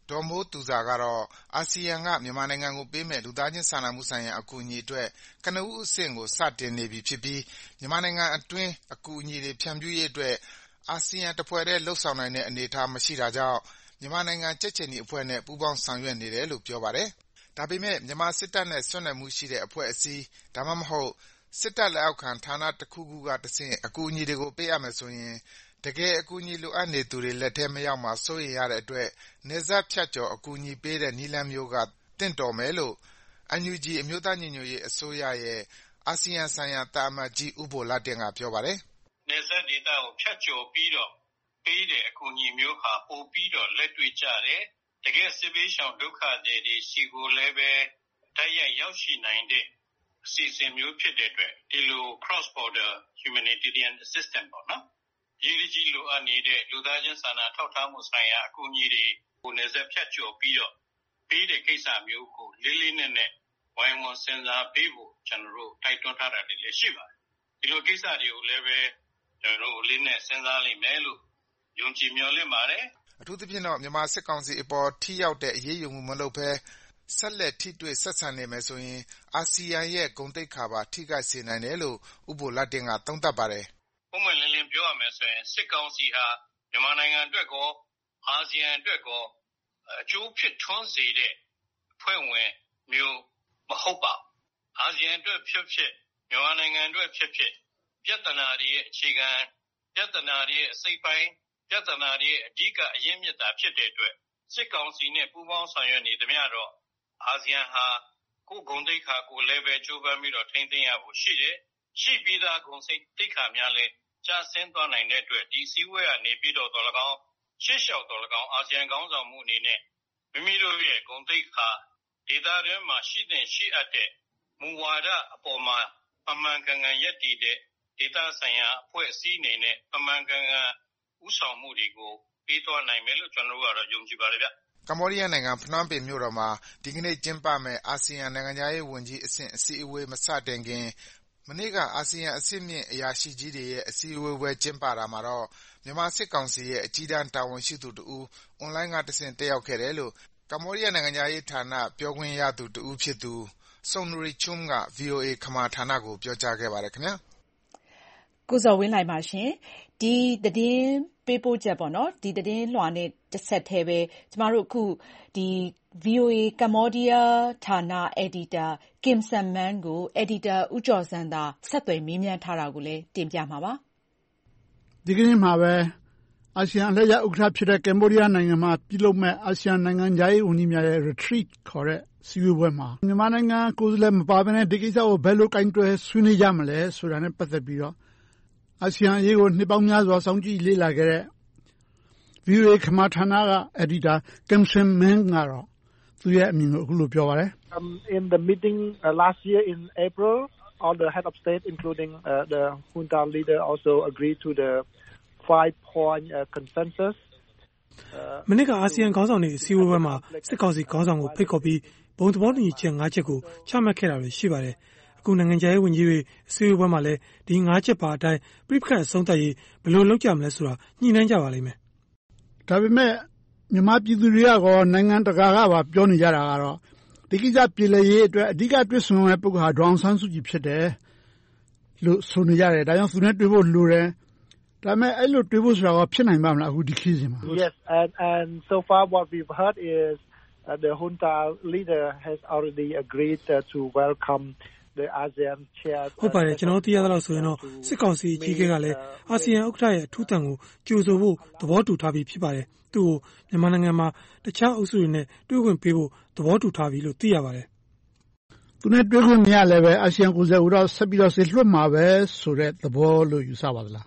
Speaker 10: ဒေါ်မိုးသူဇာကတော့အာဆီယံကမြန်မာနိုင်ငံကိုပေးမဲ့လူသားချင်းစာနာမှုဆိုင်ရာအကူအညီအတွက်ကနဦးအဆင့်ကိုစတင်နေပြီဖြစ်ပြီးမြန်မာနိုင်ငံအတွင်းအကူအညီတွေဖြန့်ဖြူးရေးအတွက်အာဆီယံတစ်ဖွဲ့တည်းလှုပ်ဆောင်နိုင်တဲ့အနေအထားမရှိတာကြောင့်မြန်မာနိုင်ငံကြက်ချင်ဒီအဖွဲ့နဲ့ပူးပေါင်းဆောင်ရွက်နေတယ်လို့ပြောပါတယ်။ဒါပေမဲ့မြန်မာစစ်တပ်နဲ့ဆွတ်နွယ်မှုရှိတဲ့အဖွဲ့အစည်းဒါမှမဟုတ်စစ်တပ်လက်အောက်ခံဌာနတစ်ခုခုကတဆင့်အကူအညီတွေကိုပေးရမယ်ဆိုရင်တကယ်အကူအညီလိုအပ်နေသူတွေလက်ထဲမရောက်မှာစိုးရိမ်ရတဲ့အတွက်နယ်စပ်ဖြတ်ကျော်အကူအညီပေးတဲ့နည်းလမ်းမျိုးကတင့်တော်မယ်လို့ အန်ယူဂျီ အမျိုးသားညီညွတ်ရေးအစိုးရရဲ့အာဆီယံဆိုင်ရာတာအမတ်ကြီးဦးဘိုလှတင့်ကပြောပါတယ်
Speaker 3: ။နယ်စပ်ဒေသကိုဖြတ်ကျော်ပြီးတော့ပေးတဲ့အကူအညီမျိုးဟာပိုပြီးတော့လက်တွေ့ကျတယ်။တကယ်စစ်ဘေးရှောင်ဒုက္ခသည်တွေရှိကိုလည်းပဲတိုက်ရိုက်ရောက်ရှိနိုင်တဲ့အစီအစဉ်မျိုးဖြစ်တဲ့အတွက်ဒီလို cross border humanitarian assistance ပေါ့နော်။ရည်ရည်ကြီးလိုအပ်နေတဲ့လူသားချင်းစာနာထောက်ထားမှုဆိုင်ရာအကူအညီတွေကိုနယ်စပ်ဖြတ်ကျော်ပြီးတော့ပေးတဲ့ကိစ္စမျိုးကိုလေးလေးနက်နက်ဝိုင်းဝန်းစဉ်းစားပေးဖို့ကျွန်တော်တို့တိုက်တွန်းထားတာတွေလည်းရှိပါတယ်။ဒီလိုကိစ္စတွေကိုလည်းပဲကျွန်တော်တို့လေးနဲ့စဉ်းစားလိမ့်မယ်လို့ယုံကြည်မျှော်လင့်ပါတယ်
Speaker 10: ။အထူးသဖြင့်တော့မြန်မာစစ်ကောင်စီအပေါ်ထိရောက်တဲ့အရေးယူမှုမလုပ်ဘဲဆက်လက်ထိတွေ့ဆက်ဆံနေမယ်ဆိုရင်အာဆီယံရဲ့ဂုဏ်သိက္ခာပါထိခိုက်စေနိုင်တယ်လို့ဦးဘိုလှတင့်ကသုံးသပ်ပါတယ်
Speaker 3: ။ပုံမှန်လင်းလင်းပြောရမယ်ဆိုရင်စစ်ကောင်စီဟာမြန်မာနိုင်ငံအတွက်ကောအာဆီယံအတွက်ကောအကျိုးဖြစ်ထွန်းစေတဲ့ဖွဲ့ဝင်မျိုးမဟုတ်ပါဘူး။အာဆီယံအတွက်ဖြစ်ဖြစ်မြန်မာနိုင်ငံအတွက်ဖြစ်ဖြစ်ပြဿနာတွေရဲ့အခြေခံပြဿနာတွေရဲ့အစိပ်ပိုင်းပြဿနာတွေရဲ့အဓိကအရင်းမြစ်တာဖြစ်တဲ့အတွက်စစ်ကောင်စီနဲ့ပူးပေါင်းဆောင်ရွက်နေသမျှတော့အာဆီယံဟာကိုယ်ဂုဏ်သိက္ခာကိုလည်းပဲကြိုးပမ်းပြီးတော့ထိန်းသိမ်းရဖို့ရှိတယ်။ရှိပြီးသားဂုဏ်သိက္ခာများလည်းကျဆင်းသွားနိုင်တဲ့အတွက်ဒီစည်းဝေးကနေပြီးတော့တော်၎င်းရှေ့လျှောက်တော်၎င်းအာဆီယံခေါင်းဆောင်မှုအနေနဲ့မိမိတို့ရဲ့ဂုဏ်သိက္ခာဒေသတွင်းမှာရှိတဲ့ရှိအပ်တဲ့မူဝါဒအပေါ်မှာအမှန်ကန်ကန်ရည်တည်တဲ့ဒေသဆိုင်ရာအဖွဲ့အစည်းအနေနဲ့အမှန်ကန်ကန်ဥဆောင်မှုတွေကိုပေးသွားနိုင်မယ်လို့ကျွန်တော်တို့ကတော့ယုံကြည်ပါတယ်ဗျ
Speaker 10: ။ကမ္ဘောဒီးယားနိုင်ငံဖနွမ်းပင်မြို့တော်မှာဒီကနေ့ကျင်းပမယ့်အာဆီယံနိုင်ငံခြားရေးဝန်ကြီးအဆင့်အစည်းအဝေးမစတင်ခင်မနေ့ကအာဆီယံအဆင့်မြင့်အရာရှိကြီးတွေရဲ့အစည်းအဝေးပွဲကျင်းပတာမှာတော့မြန်မာစစ်ကောင်စီရဲ့အကြီးတန်းတာဝန်ရှိသူတဦးအွန်လိုင်းကတဆင့်တက်ရောက်ခဲ့တယ်လို့ကမ္ဘောဒီးယားနိုင်ငံခြားရေးဌာနပြောခွင့်ရသူတဦးဖြစ်သူစုံနရီချုံက ဗွီအိုအေ ခမာဌာနကိုပြောကြားခဲ့ပါတယ်ခင်ဗျာ
Speaker 2: ။ကိုဇော်ဝင်းလှိုင်ပါရှင်။ဒီသတင်းပေးပို့ချက်ပေါ့နော်ဒီသတင်းလွှာနဲ့တစ်ဆက်တည်းပဲကျမတို့အခုဒီ ဗီအိုအေ ကမ္ဘောဒီးယားဌာနအယ်ဒီတာကင်ဆန်မန်းကိုအယ်ဒီတာဦးကျော်စန်းသာဆက်သွယ်မေးမြန်းထားတာကိုလည်းတင်ပြမှာပါ
Speaker 12: ။ဒီကနေ့မှာပဲအာဆီယံအလှည့်ကျဥက္ကဋ္ဌဖြစ်တဲ့ကမ္ဘောဒီးယားနိုင်ငံမှာပြုလုပ်မဲ့အာဆီယံနိုင်ငံခြားရေးဝန်ကြီးများရဲ့ retreat ခေါ်တဲ့စည်းဝေးပွဲမှာမြန်မာနိုင်ငံကိုယ်စားလှယ်မပါဘဲနဲ့ဒီကိစ္စကိုဘယ်လိုကင်တွယ်ဆွေးနွေးကြမလဲဆိုတာနဲ့ပတ်သက်ပြီးတော့အာဆီယံအရေးကိုနှစ်ပေါင်းများစွာစောင့်ကြည့်လေ့လာခဲ့တဲ့ ဗွီအိုအေ ခမာဌာနကအယ်ဒီတာကင်ဆန်မန်းကတော့သူရဲ့အမြင်ကိုအခုလိုပြောပါတယ်
Speaker 13: ။ In the meeting uh, last year in April, all the head of state, including uh, the junta leader, also agreed to the five-point uh, consensus.
Speaker 14: မနေ့ကအာဆီယံခေါင်းဆောင်တွေအစည်းအဝေးပွဲမှာစစ်ကောင်စီခေါင်းဆောင်ကိုဖိတ်ခေါ်ပြီးဘုံသဘောတူညီချက်၅ချက်ကိုချမှတ်ခဲ့တာတွေရှိပါတယ်။အခုနိုင်ငံခြားရေးဝန်ကြီးတွေအစည်းအဝေးပွဲမှာလည်းဒီ၅ချက်ပါအတိုင်းပြိပခတ်အဆုံးသတ်ရေးဘယ်လိုလုပ်ကြမလဲဆိုတာညှိနှိုင်းကြပါလိမ့်မယ်
Speaker 12: ။ဒါပေမဲ့မြန်မာပြည်သူတွေကရောနိုင်ငံတကာကပါပြောနေကြတာကတော့ဒီကိစ္စပြည်လည်ရေးအတွက်အဓိကတွေ့ဆုံရတဲ့ပုဂ္ဂိုလ်ဟာဒေါအောင်ဆန်းစုကြည်ဖြစ်တယ်လို့ဆိုနေကြတယ်။ဒါကြောင့်သူနဲ့တွေ့ဖို့လိုတယ်။ဒါပေမဲ့အဲ့လိုတွေ့ဖို့ဆိုတာကဖြစ်နိုင်ပါမလားအခုဒီခရီးစဉ်မှာ
Speaker 13: Yes, and and so far what we've heard is uh, the junta leader has already agreed uh, to welcome the ASEAN chair
Speaker 14: ဟုတ်ပါတယ်ကျွန်တော်သိရသလောက်ဆိုရင်တော့စစ်ကောင်စီအကြီးအကဲကလည်းအာဆီယံဥက္ကဋ္ဌရဲ့အထူးတန်ကိုကြိုဆိုဖို့သဘောတူထားပြီးဖြစ်ပါတယ်သူ့ကိုမြန်မာနိုင်ငံမှာတခြားအုပ်စုတွေနဲ့တွေ့ခွင့်ပေးဖို့သဘောတူထားပြီလို့သိရပါတယ်
Speaker 12: သူနဲ့တွေ့ခွင့်မရလည်းပဲအာဆီယံကိုယ်စားလှယ်တော့ဆက်ပြီးတော့ဆေလွှတ်မှာပဲဆိုတဲ့သဘောလို့ယူဆပါသလား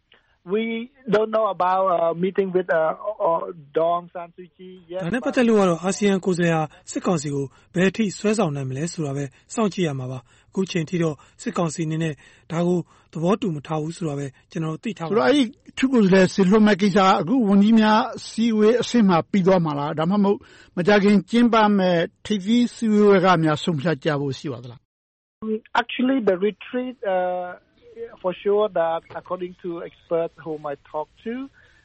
Speaker 13: We don't know about uh, meeting with uh, uh, Daung San Suu Kyi
Speaker 14: yet. ဒါနဲ့ပတ်သက်လို့ကတော့အာဆီယံကိုယ်စားလှယ်ဟာစစ်ကောင်စီကိုဘယ်အထိဆွဲဆောင်နိုင်မလဲဆိုတာပဲစောင့်ကြည့်ရမှာပါအခုချိန်ထိတော့စစ်ကောင်စီအနေနဲ့ဒါကိုသဘောတူမထားဘူးဆိုတာပဲကျွန်တော်သိထား
Speaker 12: ပါတယ်ဆိုတော့အဲ့ဒီသူကိုယ်စားလှယ်ဆေလွှတ်မဲ့ကိစ္စကအခုဝန်ကြီးများစီဝေးအဆင့်မှာပြီးသွားမှာလားဒါမှမဟုတ်မကြခင်ကျင်းပမဲ့ထိပ်သီးစီဝေးကများဆုံးဖြတ်ကြဖို့ရှိပါသလား
Speaker 13: Actually the retreat uh, for sure that according to experts whom I talked to,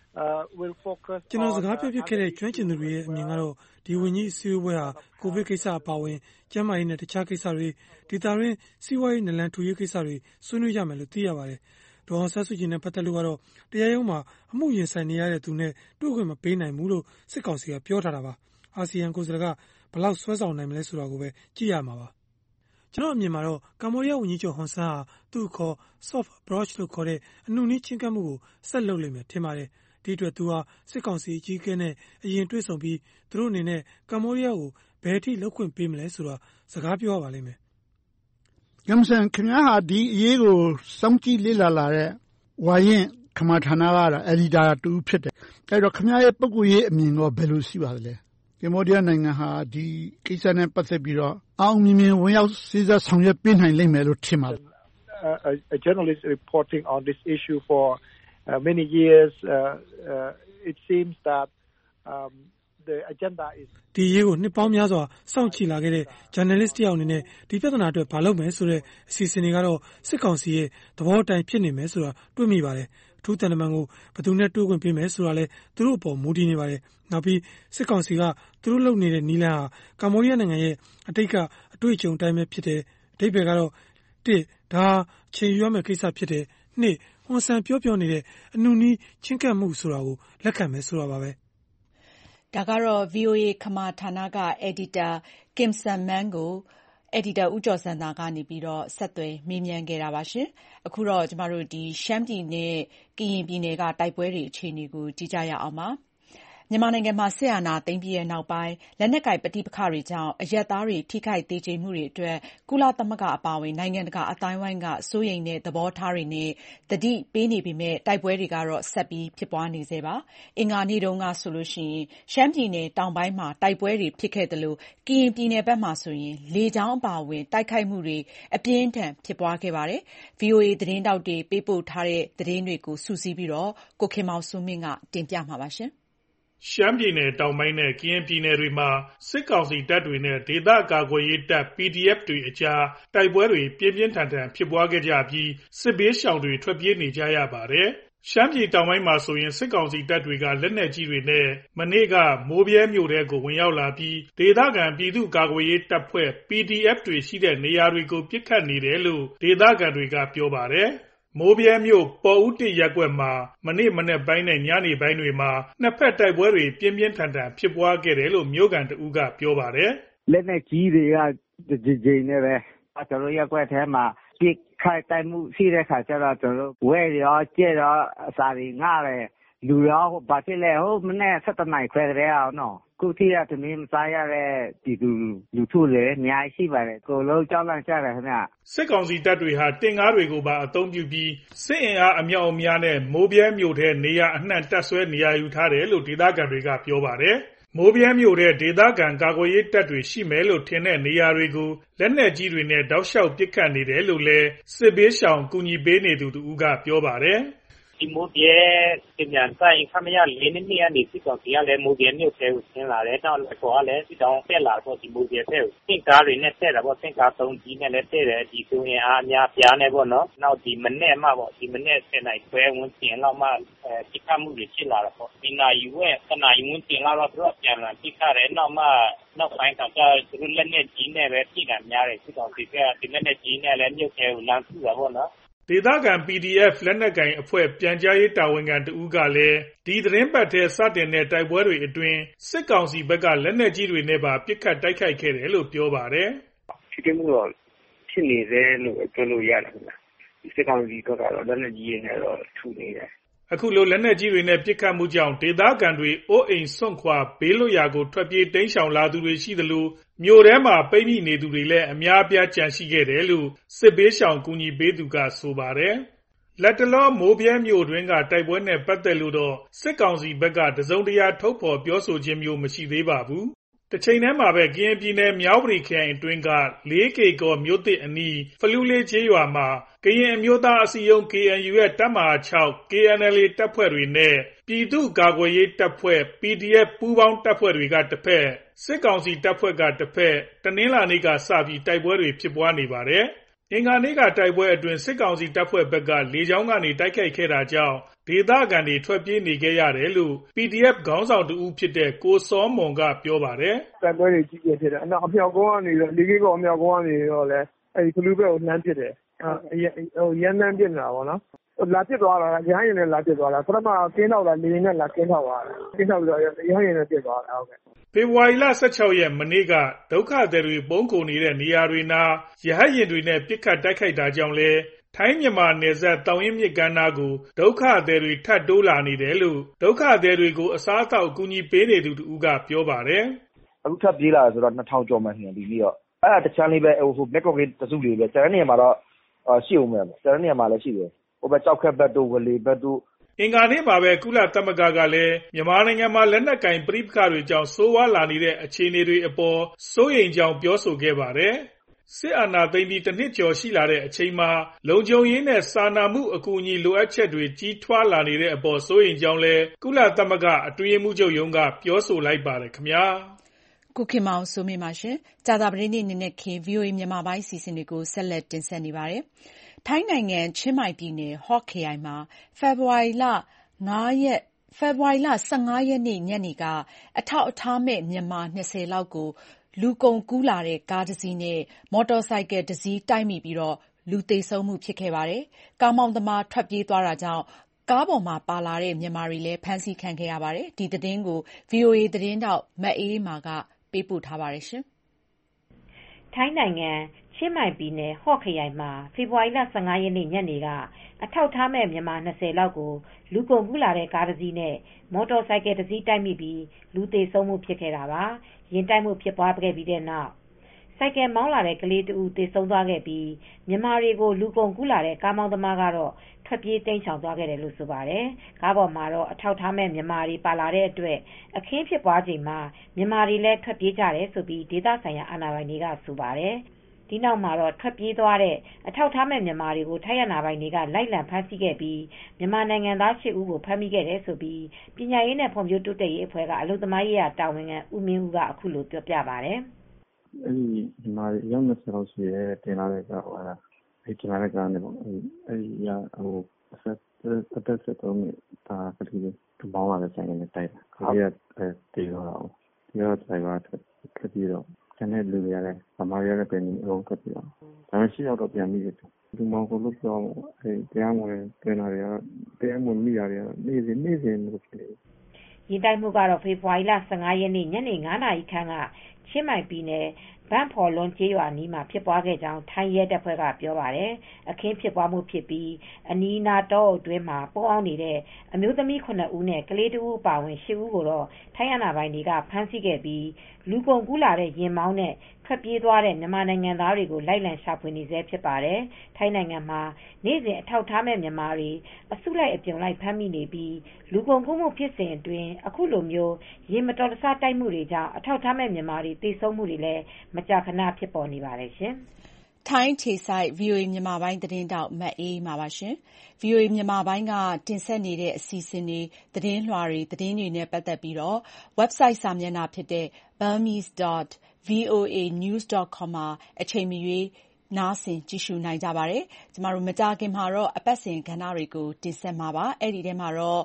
Speaker 13: uh, will focus
Speaker 14: ကျွန်တော်စကားပြောပြခဲ့တဲ့ကျွမ်းကျင်သူတွေရဲ့အမြင်ကတော့ဒီဝန်ကြီးအစည်းအဝေးဟာကိုဗစ်ကိစ္စအပါအဝင်ကျန်းမာရေးနဲ့တခြားကိစ္စတွေဒေသတွင်းစီးပွားရေးနလန်ထူရေးကိစ္စတွေဆွေးနွေးကြမယ်လို့သိရပါတယ်။ဒေါ်အောင်ဆန်းစုကြည်နဲ့ပတ်သက်လို့ကတော့တရားရုံးမှာအမှုရင်ဆိုင်နေရတဲ့သူနဲ့တွေ့ခွင့်မပေးနိုင်ဘူးလို့စစ်ကောင်စီကပြောထားတာပါ။အာဆီယံကိုယ်စားလှယ်ကဘယ်လောက်ဆွဲဆောင်နိုင်မလဲဆိုတာကိုပဲကြည့်ရမှာပါ။ကျွန်တော်အမြင်မှာတော့ကမ္ဘောဒီးယားဝန်ကြီးချုပ်ဟွန်ဆန်ဟာသူ့အခေါ် soft approach လို့ခေါ်တဲ့အနုနည်းချင်းကပ်မှုကိုဆက်လုပ်လိမ့်မယ်ထင်ပါတယ်။ဒီအတွက်သူဟာစစ်ကောင်စီအကြီးအကဲနဲ့အရင်တွေ့ဆုံပြီးသူတို့အနေနဲ့ကမ္ဘောဒီးယားကိုဘယ်အထိလောက်ခွင့်ပေးမလဲဆိုတာစကားပြောရပါလိမ့်မယ်
Speaker 12: ။ Gamson ခင်ဗျားဟာဒီအရေးကိုစောင့်ကြည့်လေ့လာလာတဲ့ဝါရင်ခမာဌာနကတော့အက်ဒီတာတူဖြစ်တယ်။အဲ့တော့ခင်ဗျားရဲ့ပုဂ္ဂိုလ်ရေးအမြင်ကဘယ်လိုရှိပါသလဲ။ကမ္ဘောဒီးယားနိုင်ငံဟာဒီကိစ္စနဲ့ပတ်သက်ပြီးတော့အောင်မြင်မြင်ဝင်ရောက်စေစားဆောင်ရွက်ပေးနိုင်လိမ့်မယ်လို့ထင်ပါတယ်
Speaker 13: ။ A, a journalist reporting on this issue for uh, many years, uh, uh, it seems that um, the agenda is
Speaker 14: ဒီရေးကိုနှစ်ပေါင်းများစွာစောင့်ကြည့်လာခဲ့တဲ့ journalist တယောက်အနေနဲ့ဒီပြဿနာအတွက်ဘာလုပ်မယ်ဆိုတဲ့အစီအစဉ်တွေကတော့စစ်ကောင်စီရဲ့သဘောအတိုင်းဖြစ်နေမယ်ဆိုတာတွေ့မိပါတယ်။အထူးတန်တမန်ကိုဘယ်သူနဲ့တွေ့ခွင့်ပေးမယ်ဆိုတာလဲသူတို့အပေါ်မူတည်နေပါတယ်။နောက်ပြီးစစ်ကောင်စီကသူတို့လုပ်နေတဲ့နီလန်ဟာကမ္ဘောဒီးယားနိုင်ငံရဲ့အတိတ်ကအတွေ့အကြုံအတိုင်းပဲဖြစ်တယ်။အဓိပ္ပာယ်ကတော့တစ်ဒါအချိန်ယူရမယ့်ကိစ္စဖြစ်တယ်။နှစ်ဟွန်ဆန်ပြောပြောနေတဲ့အနုနည်းချင်းကပ်မှုဆိုတာကိုလက်ခံမယ်ဆိုတာပါပဲ
Speaker 2: ။ဒါကတော့ ဗွီအိုအေခမာဌာနကအယ်ဒီတာ Kim San Man ကိုအယ်ဒီတာဦးကျော်စံသာကနေပြီးတော့ဆက်သွယ်မေးမြန်းခဲ့တာပါရှင်။အခုတော့ကျမတို့ဒီရှမ်းပြည်နယ်ကရင်ပြည်နယ်ကတိုက်ပွဲတွေအခြေအနေကိုကြည့်ကြရအောင်ပါ။မြန်မာနိုင်ငံမှာစစ်အာဏာသိမ်းပြီးတဲ့နောက်ပိုင်းလက်နက်ကိုင်ပဋိပက္ခတွေကြောင့်အရပ်သားတွေထိခိုက်သေကျေမှုတွေအတွက်ကုလသမဂ္ဂအပါအဝင်နိုင်ငံတကာအသိုင်းအဝိုင်းကစိုးရိမ်တဲ့သဘောထားတွေနဲ့သတိပေးနေပေမဲ့တိုက်ပွဲတွေကတော့ဆက်ပြီးဖြစ်ပွားနေဆဲပါ။အင်္ဂါနေ့တုန်းကဆိုလို့ရှိရင်ရှမ်းပြည်နယ်တောင်ပိုင်းမှာတိုက်ပွဲတွေဖြစ်ခဲ့တယ်လို့ကရင်ပြည်နယ်ဘက်မှာဆိုရင်လေကြောင်းအပါအဝင်တိုက်ခိုက်မှုတွေအပြင်းထန်ဖြစ်ပွားခဲ့ပါတယ်။ ဗွီအိုအေသတင်းတောက်တွေပေးပို့ထားတဲ့သတင်းတွေကိုစုစည်းပြီးတော့ကိုခင်မောင်စိုးမင်းကတင်ပြမှာပါရှင်။
Speaker 15: ရှမ်းပြည်နယ်တောင်ပိုင်းနဲ့ကရင်ပြည်နယ်တွေမှာစစ်ကောင်စီတပ်တွေနဲ့ဒေသကာကွယ်ရေးတပ် ပီဒီအက်ဖ် တွေအကြားတိုက်ပွဲတွေပြင်းပြင်းထန်ထန်ဖြစ်ပွားခဲ့ကြပြီးစစ်ဘေးရှောင်တွေထွက်ပြေးနေကြရပါတယ်။ရှမ်းပြည်တောင်ပိုင်းမှာဆိုရင်စစ်ကောင်စီတပ်တွေကလက်နက်ကြီးတွေနဲ့မနေ့ကမိုးဗြဲမြို့ထဲကိုဝင်ရောက်လာပြီးဒေသခံပြည်သူ့ကာကွယ်ရေးတပ်ဖွဲ့ ပီဒီအက်ဖ် တွေရှိတဲ့နေရာတွေကိုပစ်ခတ်နေတယ်လို့ဒေသခံတွေကပြောပါတယ်။မိုးဗြဲမြို့ပေါ်ဦးတစ်ရပ်ကွက်မှာမနေ့မနက်ပိုင်းနဲ့ညနေပိုင်းတွေမှာနှစ်ဖက်တိုက်ပွဲတွေပြင်းပြင်းထန်ထန်ဖြစ်ပွားခဲ့တယ်လို့မြို့ခံတဦးကပြောပါတယ်
Speaker 16: ။လက်နက်ကြီးတွေကကြိမ်ကြိမ်နဲ့ပဲကျွန်တော်ရပ်ကွက်ထဲမှာပစ်ခတ်တိုက်မှုရှိတဲ့ခါကျတော့ကျွန်တော်ဝဲရောကျဲရောအစာတွေငှတယ်လူရောဘာဖြစ်လဲဟိုမနေ့ဆက်တနိုင်ခွဲတဲ့အောင်နော်ခုထိရသမင်းမစားရတဲ့ဒီလူလူထုတွေအများကြီးရှိပါတယ်ကိုလုံးကြောက်လန့်ကြတယ်ခင်ဗျ
Speaker 15: စစ်ကောင်စီတပ်တွေဟာတင်ကားတွေကိုပါအသုံးပြုပြီးစစ်အင်အားအမြောက်အများနဲ့မိုးဗြဲမြို့ထဲနေရာအနှံ့တပ်ဆွဲနေရာယူထားတယ်လို့ဒေသခံတွေကပြောပါတယ်မိုးဗြဲမြို့ထဲဒေသခံကာကွယ်ရေးတပ်တွေရှိမယ်လို့ထင်တဲ့နေရာတွေကိုလက်နက်ကြီးတွေနဲ့တောက်လျှောက်ပစ်ခတ်နေတယ်လို့လည်းစစ်ဘေးရှောင်ကူညီပေးနေသူတူကပြောပါတယ်
Speaker 17: ဒီမိုးပြဲပြန်ဆိုင်ခမရလေးနှစ်နှစ်ကနေစစ်ကောင်စီကလည်းမိုးပြဲမြို့ထဲကိုဆင်းလာတယ်နောက်အပေါ်ကလည်းစစ်တောင်းတက်လာတော့ဒီမိုးပြဲထဲကိုစင်ကားတွေနဲ့တက်တာပေါ့စင်ကားသုံးကြီးနဲ့လည်းတက်တယ်ဒီဆိုရင်အားအများပြားနေပေါ့နော်နောက်ဒီမနေ့မှပေါ့ဒီမနေ့ဆယ်နိုင်ခွဲဝင်ကျင်လောက်မှအဲပြစ်မှုတွေဖြစ်လာတော့ပေါ့ဒီနာယူဝဲတနာယူဝင်ကျင်လာတော့သူကပြန်လာပြစ်ခါတယ်နောက်မှနောက်ပိုင်းကကျသူတို့လက်နဲ့ကြီးနဲ့ပဲပြစ်တာများတယ်စစ်ကောင်စီကဒီလက်နဲ့ကြီးနဲ့လည်းမြို့ထဲကိုလမ်းထူတာပေါ့နော်
Speaker 15: ဒေသခံ ပီဒီအက်ဖ် လက်နက်ကိုင်အဖွဲ့ပြန်ကြားရေးတာဝန်ခံတဦးကလည်းဒီသတင်းပတ်ထဲစတင်တဲ့တိုက်ပွဲတွေအတွင်းစစ်ကောင်စီဘက်ကလက်နက်ကြီးတွေနဲ့ပါပစ်ခတ်တိုက်ခိုက်ခဲ့တယ်လို့ပြောပါတယ်
Speaker 16: ။ဒီကနေ့တော့ဖြစ်နေတယ်လို့ပြောလို့ရတယ်ခင်ဗျ။ဒီစစ်ကောင်စီကတော့လက်နက်ကြီးတွေနဲ့တော့ထူနေတယ်
Speaker 15: အခုလိုလက်နက်ကြီးတွေနဲ့ပစ်ခတ်မှုကြောင့်ဒေသခံတွေအိုးအိမ်စွန့်ခွာဘေးလွတ်ရာကိုထွက်ပြေးတိမ်းရှောင်လာသူတွေရှိသလိုမြို့ထဲမှာပိတ်မိနေသူတွေလည်းအများအပြားကြန့်ရှိခဲ့တယ်လို့စစ်ဘေးရှောင်ကူညီပေးသူကဆိုပါတယ်။လက်တလောမိုးဗြဲမြို့တွင်းကတိုက်ပွဲနဲ့ပတ်သက်လို့တော့စစ်ကောင်စီဘက်ကတစုံတရာထုတ်ဖော်ပြောဆိုခြင်းမျိုးမရှိသေးပါဘူး။တစ်ချိန်တည်းမှာပဲကရင်ပြည်နယ်မြောက်ပရိခရိုင်အတွင်းကလေးကေကော်မြို့သစ်အနီးဖလူးလေးကျေးရွာမှာကရင်အမျိုးသားအစည်းအရုံး ကေအန်ယူ ရဲ့တပ်မဟာ၆ ကေအန်အယ်အေ တပ်ဖွဲ့တွေနဲ့ပြည်သူ့ကာကွယ်ရေးတပ်ဖွဲ့ ပီဒီအက်ဖ် ပူးပေါင်းတပ်ဖွဲ့တွေကတစ်ဖက်စစ်ကောင်စီတပ်ဖွဲ့ကတစ်ဖက်တနင်္လာနေ့ကစပြီးတိုက်ပွဲတွေဖြစ်ပွားနေပါတယ်အင်္ဂါနေ့ကတိုက်ပွဲအတွင်းစစ်ကောင်စီတပ်ဖွဲ့ဘက်ကလေကြောင်းကနေတိုက်ခိုက်ခဲ့တာကြောင့်ဒေသခံတွေထွက်ပြေးနေခဲ့ရတယ်လို့ ပီဒီအက်ဖ် ခေါင်းဆောင်တဦးဖြစ်တဲ့ကိုစောမွန်ကပြောပါတယ်
Speaker 18: ။တိုက်ပွဲတွေကြီးကြီးဖြစ်တယ်။အနောက်အမြောက်ကုန်းကနေတော့လေကင်းကုန်းအမြောက်ကုန်းကနေတော့လည်းအဲဒီဖလူးဘက်ကိုလှမ်းပစ်တယ်။ဟိုရမ်းနှမ်းပစ်နေတာပေါ့နော်။လာပစ်သွားတာကရဟန်းယာဉ်နဲ့လာပစ်သွားတာ။ပထမကင်းထောက်တာလေယာဉ်နဲ့လာကင်းထောက်သွားတာ။ကင်းထောက်ပြီးတော့ရဟန်းယာဉ်နဲ့ပစ်သွားတာဟုတ်ကဲ့။
Speaker 15: ဖေဖော်ဝါရီလ၁၆ရက်မနေ့ကဒုက္ခသည်တွေပုန်းခိုနေတဲ့နေရာတွေနားရဟတ်ယာဉ်တွေနဲ့ပစ်ခတ်တိုက်ခိုက်တာကြောင့်လည်းထိုင်းမြန်မာနယ်စပ်တောင်ရင်မြစ်ကမ်းနားကိုဒုက္ခသည်တွေထပ်တိုးလာနေတယ်လို့ဒုက္ခသည်တွေကိုအစားအသောက်အကူအညီပေးနေသူတူကပြောပါတယ်
Speaker 19: ။အခုထပ်ပြေးလာဆိုတော့နှစ်ထောင်ကျော်မှရှင်ဒီနေ့တော့အဲ့ဒါတခြားလေးပဲဟိုမက်ကော့ကင်းတစုလေးပဲကျန်တဲ့နေရာမှာတော့ရှိအောင်မယ်ကျန်တဲ့နေရာမှာလည်းရှိတယ်ဟိုဘက်ကြောက်ခက်ဘက်တို့ဝလေဘက်တို့
Speaker 15: အင်္ဂါနေ့မှာပဲကုလသမဂ္ဂကလည်းမြန်မာနိုင်ငံမှာလက်နက်ကင်ပဋိပက္ခတွေကြောင့်ဆိုးဝါးလာနေတဲ့အခြေအနေတွေအပေါ်စိုးရိမ်ကြောင်းပြောဆိုခဲ့ပါတယ်။စစ်အာဏာသိမ်းပြီးတစ်နှစ်ကျော်ရှိလာတဲ့အချိန်မှာလုံခြုံရေးနဲ့စာနာမှုအကူအညီလိုအပ်ချက်တွေကြီးထွားလာနေတဲ့အပေါ်စိုးရိမ်ကြောင်းလည်းကုလသမဂ္ဂအတွင်းရေးမှူးချုပ်ရုံးကပြောဆိုလိုက်ပါတယ်ခင်ဗျာ
Speaker 2: ။ကိုခင်မောင်စိုးမင်းပါရှင်။ကြာသပတေးနေ့နေ့နဲ့ခင် ဗွီအိုအေ မြန်မာပိုင်းစီစဉ်တွေကိုဆက်လက်တင်ဆက်နေပါတယ်။ထိုင်းနိုင်ငံချင်းမိုင်ပြည်နယ်ဟော့ခရိုင်မှာဖေဖော်ဝါရီလ၅ရက်နေ့ညနေကအထောက်အထားမဲ့မြန်မာ၂၀လောက်ကိုလူကုန်ကူးလာတဲ့ကားတစ်စီးနဲ့မော်တော်ဆိုင်ကယ်တစ်စီးတိုက်မိပြီးလူသေဆုံးမှုဖြစ်ခဲ့ပါတယ်။ကားမောင်းသမားထွက်ပြေးသွားတာကြောင့်ကားပေါ်မှာပါလာတဲ့မြန်မာတွေလည်းဖမ်းဆီးခံခဲ့ရပါတယ်။ဒီသတင်းကိုဗွီအိုအေသတင်းထောက်မအေးအေးမာကပေးပို့ထားပါတယ်
Speaker 20: ။ထိုင်းနိုင်ငံချင်းမိုင်ပြည်နယ်ဟော့ခရိုင်မှာဖေဖော်ဝါရီလ၁၅ရက်နေ့ညနေကအထောက်ထားမဲ့မြန်မာ၂၀လောက်ကိုလူကုန်ကူးလာတဲ့ကားတစ်စီးနဲ့မော်တော်ဆိုင်ကယ်တစ်စီးတိုက်မိပြီးလူသေဆုံးမှုဖြစ်ခဲ့တာပါ။ရင်တိုက်မှုဖြစ်ပွားခဲ့ပြီးတဲ့နောက်ဆိုင်ကယ်မောင်းလာတဲ့ကလေးတဦးသေဆုံးသွားခဲ့ပြီးမြန်မာတွေကိုလူကုန်ကူးလာတဲ့ကားမောင်းသမားကတော့ထွက်ပြေးတိမ်းရှောင်သွားခဲ့တယ်လို့ဆိုပါတယ်။ကားပေါ်မှာတော့အထောက်ထားမဲ့မြန်မာတွေပါလာတဲ့အတွက်အခင်းဖြစ်ပွားချိန်မှာမြန်မာတွေလည်းထွက်ပြေးကြတယ်ဆိုပြီးဒေသဆိုင်ရာအာဏာပိုင်တွေကဆိုပါတယ်။ဒီနောက်မှာတော့ထွက်ပြေးသွားတဲ့အထောက်ထားမဲ့မြန်မာတွေကိုထိုင်းအာဏာပိုင်တွေကလိုက်လံဖမ်းဆီးခဲ့ပြီးမြန်မာနိုင်ငံသား၈ဦးကိုဖမ်းမိခဲ့တယ်ဆိုပြီးပညာရေးနဲ့ဖွံ့ဖြိုးတိုးတက်ရေးအဖွဲ့ကအလုပ်သမားရေးရာတာဝန်ခံဦးမင်းဦးကအခုလိုပြောပြပါတယ်
Speaker 21: ။အဲဒီမြန်မာတွေအယောက်၂၀လောက်ရှိရဲတင်လာတဲ့ကားဟိုအဲတင်လာတဲ့ကားနဲ့ပေါ့အဲဒီရဟိုအသက်အသက်ဆက်တော့ဒါကလေးကမောင်းလာတဲ့ဆိုင်နဲ့တိုက်တာ။ခရီးကတေးတော့တော့ဒီတော့ဆိုင်ကခက်ပြီးတော့ကျန်တဲ့လူတွေရတယ်ဗမာရတဲ့ပြည်နေအောင်ကပ်ပြီးတော့ဒါမှရှိတော့ပြန်ပြီးဒီမောင်ကလို့ပြောအဲတရားဝင်ပြန်လာရတရားဝင်မိရတယ်နေ့စဉ်နေ့စဉ်လို့ဖြစ်နေ
Speaker 20: ရင်တိုက်မှုကတော့ဖေဖော်ဝါရီလ၁၅ရက်နေ့ညနေ၅နာရီခန့်ကချင်းမိုင်ပြည်နယ်ဘန့်ဖော်လွန်ကျေးရွာနီးမှာဖြစ်ပွားခဲ့ကြောင်းထိုင်းရဲတပ်ဖွဲ့ကပြောပါတယ်။အခင်းဖြစ်ပွားမှုဖြစ်ပြီးအနီးနားတောအတွင်းမှာပုန်းအောင်နေတဲ့အမျိုးသမီးခုနှစ်ဦးနဲ့ကလေးတဦးအပါအဝင်၈ဦးကိုတော့ထိုင်းအာဏာပိုင်တွေကဖမ်းဆီးခဲ့ပြီးလူကုန်ကူးလာတဲ့ရင်မောင်းနဲ့ထွက်ပြေးသွားတဲ့မြန်မာနိုင်ငံသားတွေကိုလိုက်လံရှာဖွေနေဆဲဖြစ်ပါတယ်။ထိုင်းနိုင်ငံမှာနေ့စဉ်အထောက်ထားမဲ့မြန်မာတွေအစုလိုက်အပြုံလိုက်ဖမ်းမိနေပြီးလူကုန်ကူးမှုဖြစ်စဉ်အတွင်းအခုလိုမျိုးရင်မတော်တဆတိုက်မှုတွေကြောင့်အထောက်ထားမဲ့မြန်မာတွေသေဆုံးမှုတွေလည်းမကြာခဏဖြစ်ပေါ်နေပါတယ်ရှင်
Speaker 2: ။ထိုင်းခြေဆိုင် ဗွီအိုအေမြန်မာပိုင်းသတင်းတောက်မအေးမာပါရှင်။ ဗွီအိုအေမြန်မာပိုင်းကတင်ဆက်နေတဲ့အစီအစဉ်တွေသတင်းလွှာတွေသတင်းတွေနဲ့ပတ်သက်ပြီးတော့ website စာမျက်နှာဖြစ်တဲ့ burmese dot v o a news dot com မှာအချိန်မရွေးနားဆင်ကြည့်ရှုနိုင်ကြပါတယ်။ကျမတို့မကြာခင်မှာတော့အပတ်စဉ်ကဏ္ဍတွေကိုတင်ဆက်မှာပါ။အဲ့ဒီထဲမှာတော့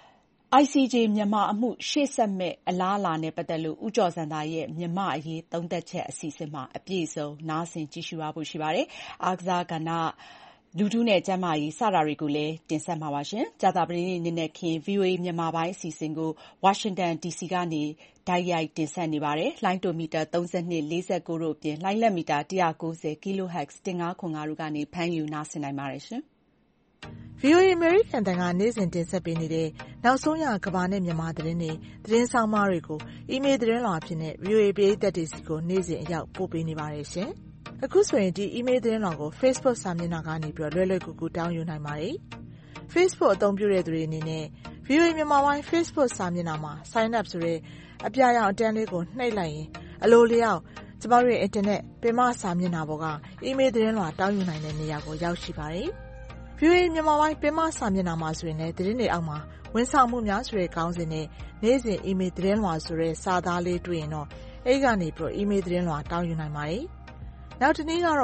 Speaker 2: I C J မြန်မာအမှုရှေ့ဆက်မဲ့အလားအလာနဲ့ပတ်သက်လို့ဦးကျော်ဇံသာရဲ့မြန်မာအရေးသုံးသပ်ချက်အစီအစဉ်မှာအပြည့်စုံနားဆင်ကြည့်ရှုရဖို့ရှိပါတယ်။အားကစားကဏ္ဍလူထုနဲ့ကျန်းမာရေးစတာတွေကိုလည်းတင်ဆက်မှာပါရှင်။ကြာသပတေးနေ့နေ့နဲ့ခင် ဗွီအိုအေမြန်မာပိုင်းအစီအစဉ်ကိုဝါရှင်တန် ဒီစီကနေတိုက်ရိုက်တင်ဆက်နေပါတယ်။လိုင်းတိုမီတာသုံး၂ ၄၉တို့အပြင်လိုင်းလက်မီတာ၁၉၀ kHz ၁၅ခွန်၅တို့ကနေဖမ်းယူနားဆင်နိုင်ပါတယ်ရှင်။
Speaker 6: ဗွီအိုအေ American တန်ကနေ့စဉ်တင်ဆက်ပေးနေတဲ့နောက်ဆုံးရကမ္ဘာနဲ့မြန်မာသတင်းတွေသတင်းဆောင်မတွေကိုအီးမေးလ်သတင်းလွှာအဖြစ်နဲ့ ဗွီအိုအေ ပရိသတ်တွေစီကိုနေ့စဉ်အရောက်ပို့ပေးနေပါတယ်ရှင်။အခုဆိုရင်ဒီအီးမေးလ်သတင်းလွှာကို Facebook စာမျက်နှာကနေပြီးလွယ်လွယ်ကူကူတောင်းယူနိုင်ပါတယ်။ Facebook အသုံးပြုတဲ့သူတွေအနေနဲ့ ဗွီအိုအေမြန်မာပိုင်း Facebook စာမျက်နှာမှာ Sign up ဆိုတဲ့အပြရောင်အတန်းလေးကိုနှိပ်လိုက်ရင်အလိုလျောက်ကျမတို့ရဲ့ Internet ပင်မစာမျက်နှာပေါ်ကအီးမေးလ်သတင်းလွှာတောင်းယူနိုင်တဲ့နေရာကိုရောက်ရှိပါတယ်။ ဗွီအိုအေမြန်မာပိုင်းပင်မစာမျက်နှာမှာဆိုရင်လည်းသတင်းတွေအောက်မှာဝန်ဆောင်မှုများဆိုတဲ့ခေါင်းစဉ်နဲ့နေ့စဉ်အီးမေးလ်သတင်းလွှာဆိုတဲ့စာသားလေးတွေ့ရင်တော့အဲဒီကနေပြီးတော့အီးမေးလ်သတင်းလွှာတောင်းယူနိုင်ပါတယ်။နောက်တစ်နည်းကတော့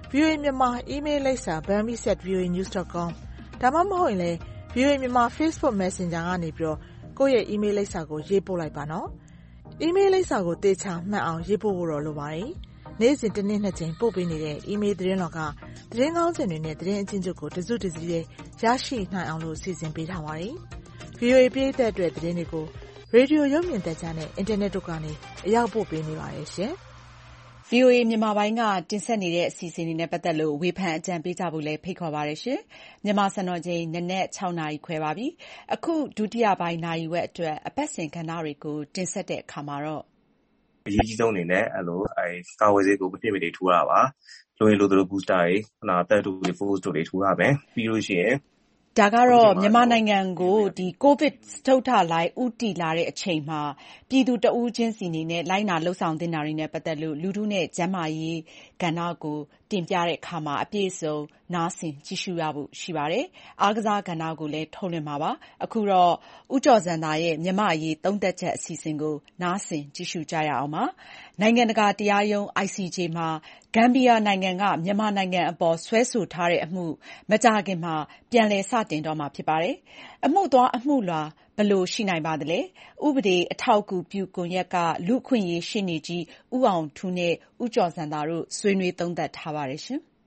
Speaker 6: ဗွီအိုအေ မြန်မာ အီးမေးလ်လိပ်စာ burmese at voanews dot com ဒါမှမဟုတ်ရင်လည်း ဗွီအိုအေ မြန်မာ Facebook Messenger ကနေပြီးတော့ကိုယ့်ရဲ့အီးမေးလ်လိပ်စာကိုရေးပို့လိုက်ပါနော်။အီးမေးလ်လိပ်စာကိုသေချာမှတ်အောင်ရေးပို့ဖို့တော့လိုပါတယ်။နေ့စဉ်တစ်နေ့နှစ်ကြိမ်ပို့ပေးနေတဲ့အီးမေးလ်သတင်းတော်ကသတင်းကောင်းစင်တွေနဲ့သတင်းအချင်းချုပ်ကိုတစုတစည်းလေးရရှိနိုင်အောင်လို့စီစဉ်ပေးထားပါတယ်။ ဗွီအိုအေ ပြည်သက်အတွက်သတင်းတွေကိုရေဒီယိုရုပ်မြင်သံကြားနဲ့အင်တာနက်တို့ကနေအရောက်ပို့ပေးနေပါတယ်ရှင်။
Speaker 2: ဗွီအိုအေမြန်မာပိုင်းကတင်ဆက်နေတဲ့အစီအစဉ်တွေနဲ့ပတ်သက်လို့ဝေဖန်အကြံပေးကြဖို့လည်းဖိတ်ခေါ်ပါတယ်ရှင်။မြန်မာစံတော်ချိန်နနက်၆နာရီခွဲပါပြီ။အခုဒုတိယပိုင်းနာရီဝက်အတွက်အပတ်စဉ်ကဏ္ဍတွေကိုတင်ဆက်တဲ့အခါမှာတော့
Speaker 1: အရေးကြီးဆုံးအနေနဲ့အဲ့လိုအဲကာဝယ်ဆေးကိုမဖြစ်မနေထိုးရပါ။လိုရင်လိုသလို booster တွေခနာတက်တူတွေ full dose တွေထိုးရမယ်။ပြီးလို့ရှိရင်
Speaker 2: ဒါကတော့မြန်မာနိုင်ငံကိုဒီကိုဗစ်စတုတ္ထလှိုင်းဦးတည်လာတဲ့အချိန်မှာပြည်သူတဦးချင်းစီအနေနဲ့လိုက်နာလှုပ်ဆောင်သင့်တာတွေနဲ့ပတ်သက်လို့လူထုနဲ့ကျန်းမာရေးကဏ္ဍကိုတင်ပြတဲ့အခါမှာအပြည့်အစုံနားဆင်ကြည့်ရှုရဖို့ရှိပါတယ်။အားကစားကဏ္ဍကိုလည်းထုတ်လွှင့်မှာပါ။အခုတော့ဦးကျော်ဇံသာရဲ့မြန်မာ့အရေးသုံးသပ်ချက်အစီအစဉ်ကိုနားဆင်ကြည့်ရှုကြရအောင်ပါ။နိုင်ငံတကာတရားရုံး I C J မှာဂမ်ဘီယာနိုင်ငံကမြန်မာနိုင်ငံအပေါ်စွဲဆိုထားတဲ့အမှုမကြာခင်မှာပြန်လည်စတင်တော့မှာဖြစ်ပါတယ်။အမှုသွားအမှုလာဘယ်လိုရှိနိုင်ပါသလဲ။ဥပဒေအထောက်အကူပြုကွန်ရက်ကလူ့အခွင့်အရေးရှေ့နေကြီးဦးအောင်ထူးနဲ့ဦးကျော်ဇံသာတို့ဆွေးနွေးသုံးသပ်ထားပါတယ်ရှင်
Speaker 12: ။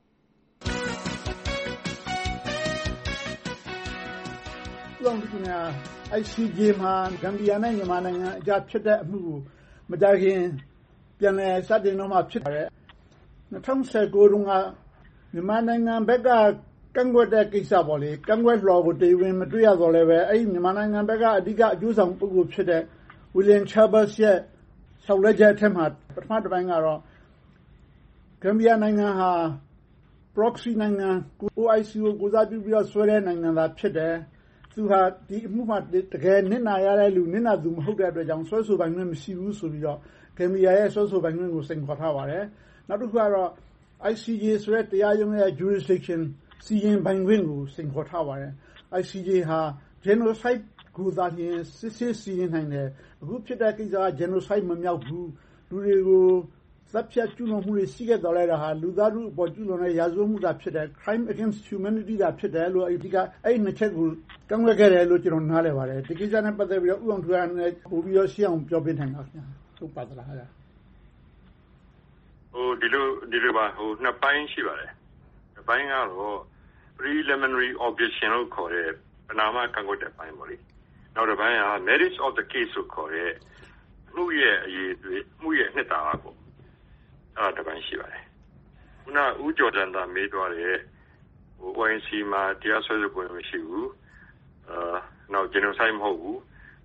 Speaker 12: ဦးအောင်ထူးခင်ဗျာ I C J မှာဂမ်ဘီယာနဲ့မြန်မာနိုင်ငံအကြားဖြစ်တဲ့အမှုကိုမကြာခင်ပြန်လည်စတင်တော့မှာဖြစ်ပါတယ်။၂၀၁၉တုန်းကမြန်မာနိုင်ငံဘက်ကကန့်ကွက်တဲ့ကိစ္စပေါ့လေကန့်ကွက်လွှာကိုတရားဝင်မတွေ့ရတော့လည်းပဲအဲ့ဒီမြန်မာနိုင်ငံဘက်ကအဓိကအကျိုးဆောင်ပုဂ္ဂိုလ်ဖြစ်တဲ့ William Schabas ရဲ့ဆောက်လက်ချက်အထက်မှာပထမတစ်ပိုင်းကတော့ဂမ်ဘီယာနိုင်ငံဟာ proxy နိုင်ငံ O I C ကိုကိုစားပြုပြီးတော့ဆွဲတဲ့နိုင်ငံသာဖြစ်တယ်သူဟာဒီအမှုမှာတကယ်နစ်နာရတဲ့လူနစ်နာသူမဟုတ်တဲ့အတွက်ကြောင့်ဆွဲဆိုပိုင်ခွင့်မရှိဘူးဆိုပြီးတော့ဂမ်ဘီယာရဲ့ဆွဲဆိုပိုင်ခွင့်ကိုစိန်ခေါ်ထားပါတယ်နောက်တစ်ခုကတော့ I C J ဆိုတဲ့တရားရုံးရဲ့ jurisdiction စီရင်ပိုင်ခွင့်ကိုစိန်ခေါ်ထားပါတယ် I C J ဟာ genocide ကိုသာလျှင်စစ်ဆေးစီရင်နိုင်တယ်အခုဖြစ်တဲ့ကိစ္စက genocide မမြောက်ဘူးလူတွေကိုသတ်ဖြတ်ကျူးလွန်မှုတွေရှိခဲ့တော်လဲတာဟာလူသားထုအပေါ်ကျူးလွန်တဲ့ရာဇဝတ်မှုသာဖြစ်တယ် crime against humanity သာဖြစ်တယ်လို့အဓိကအဲ့ဒီနှစ်ချက်ကိုကန့်ကွက်ခဲ့တယ်လို့ကျွန်တော်နားလည်ပါတယ်ဒီကိစ္စနဲ့ပတ်သက်ပြီးတော့ဥအောင်ထူးကလည်းပို့ပြီးတော့ရှင်းအောင်ပြောပြနိုင်ပါခင်ဗျာဟုတ်ပါသလားဟာ
Speaker 22: ဟိုဒီလိုဒီလိုပါဟိုနှစ်ပိုင်းရှိပါတယ်တစ်ပိုင်းကတော့ preliminary objection လို့ခေါ်တဲ့ပဏာမကန့်ကွက်တဲ့ပိုင်းပေါ့လေနောက်တစ်ပိုင်းက merits of the case လို့ခေါ်တဲ့မှုရဲ့အရေးတွေမှုရဲ့နှစ်သာရပေါ့အဲ့ဒါတစ်ပိုင်းရှိပါတယ်ခုနဦးကျော်ဇံသာမေးသွားတဲ့ဟို O I C မှာတရားစွဲဆိုခွင့်မရှိဘူးအာနောက် genocide မဟုတ်ဘူး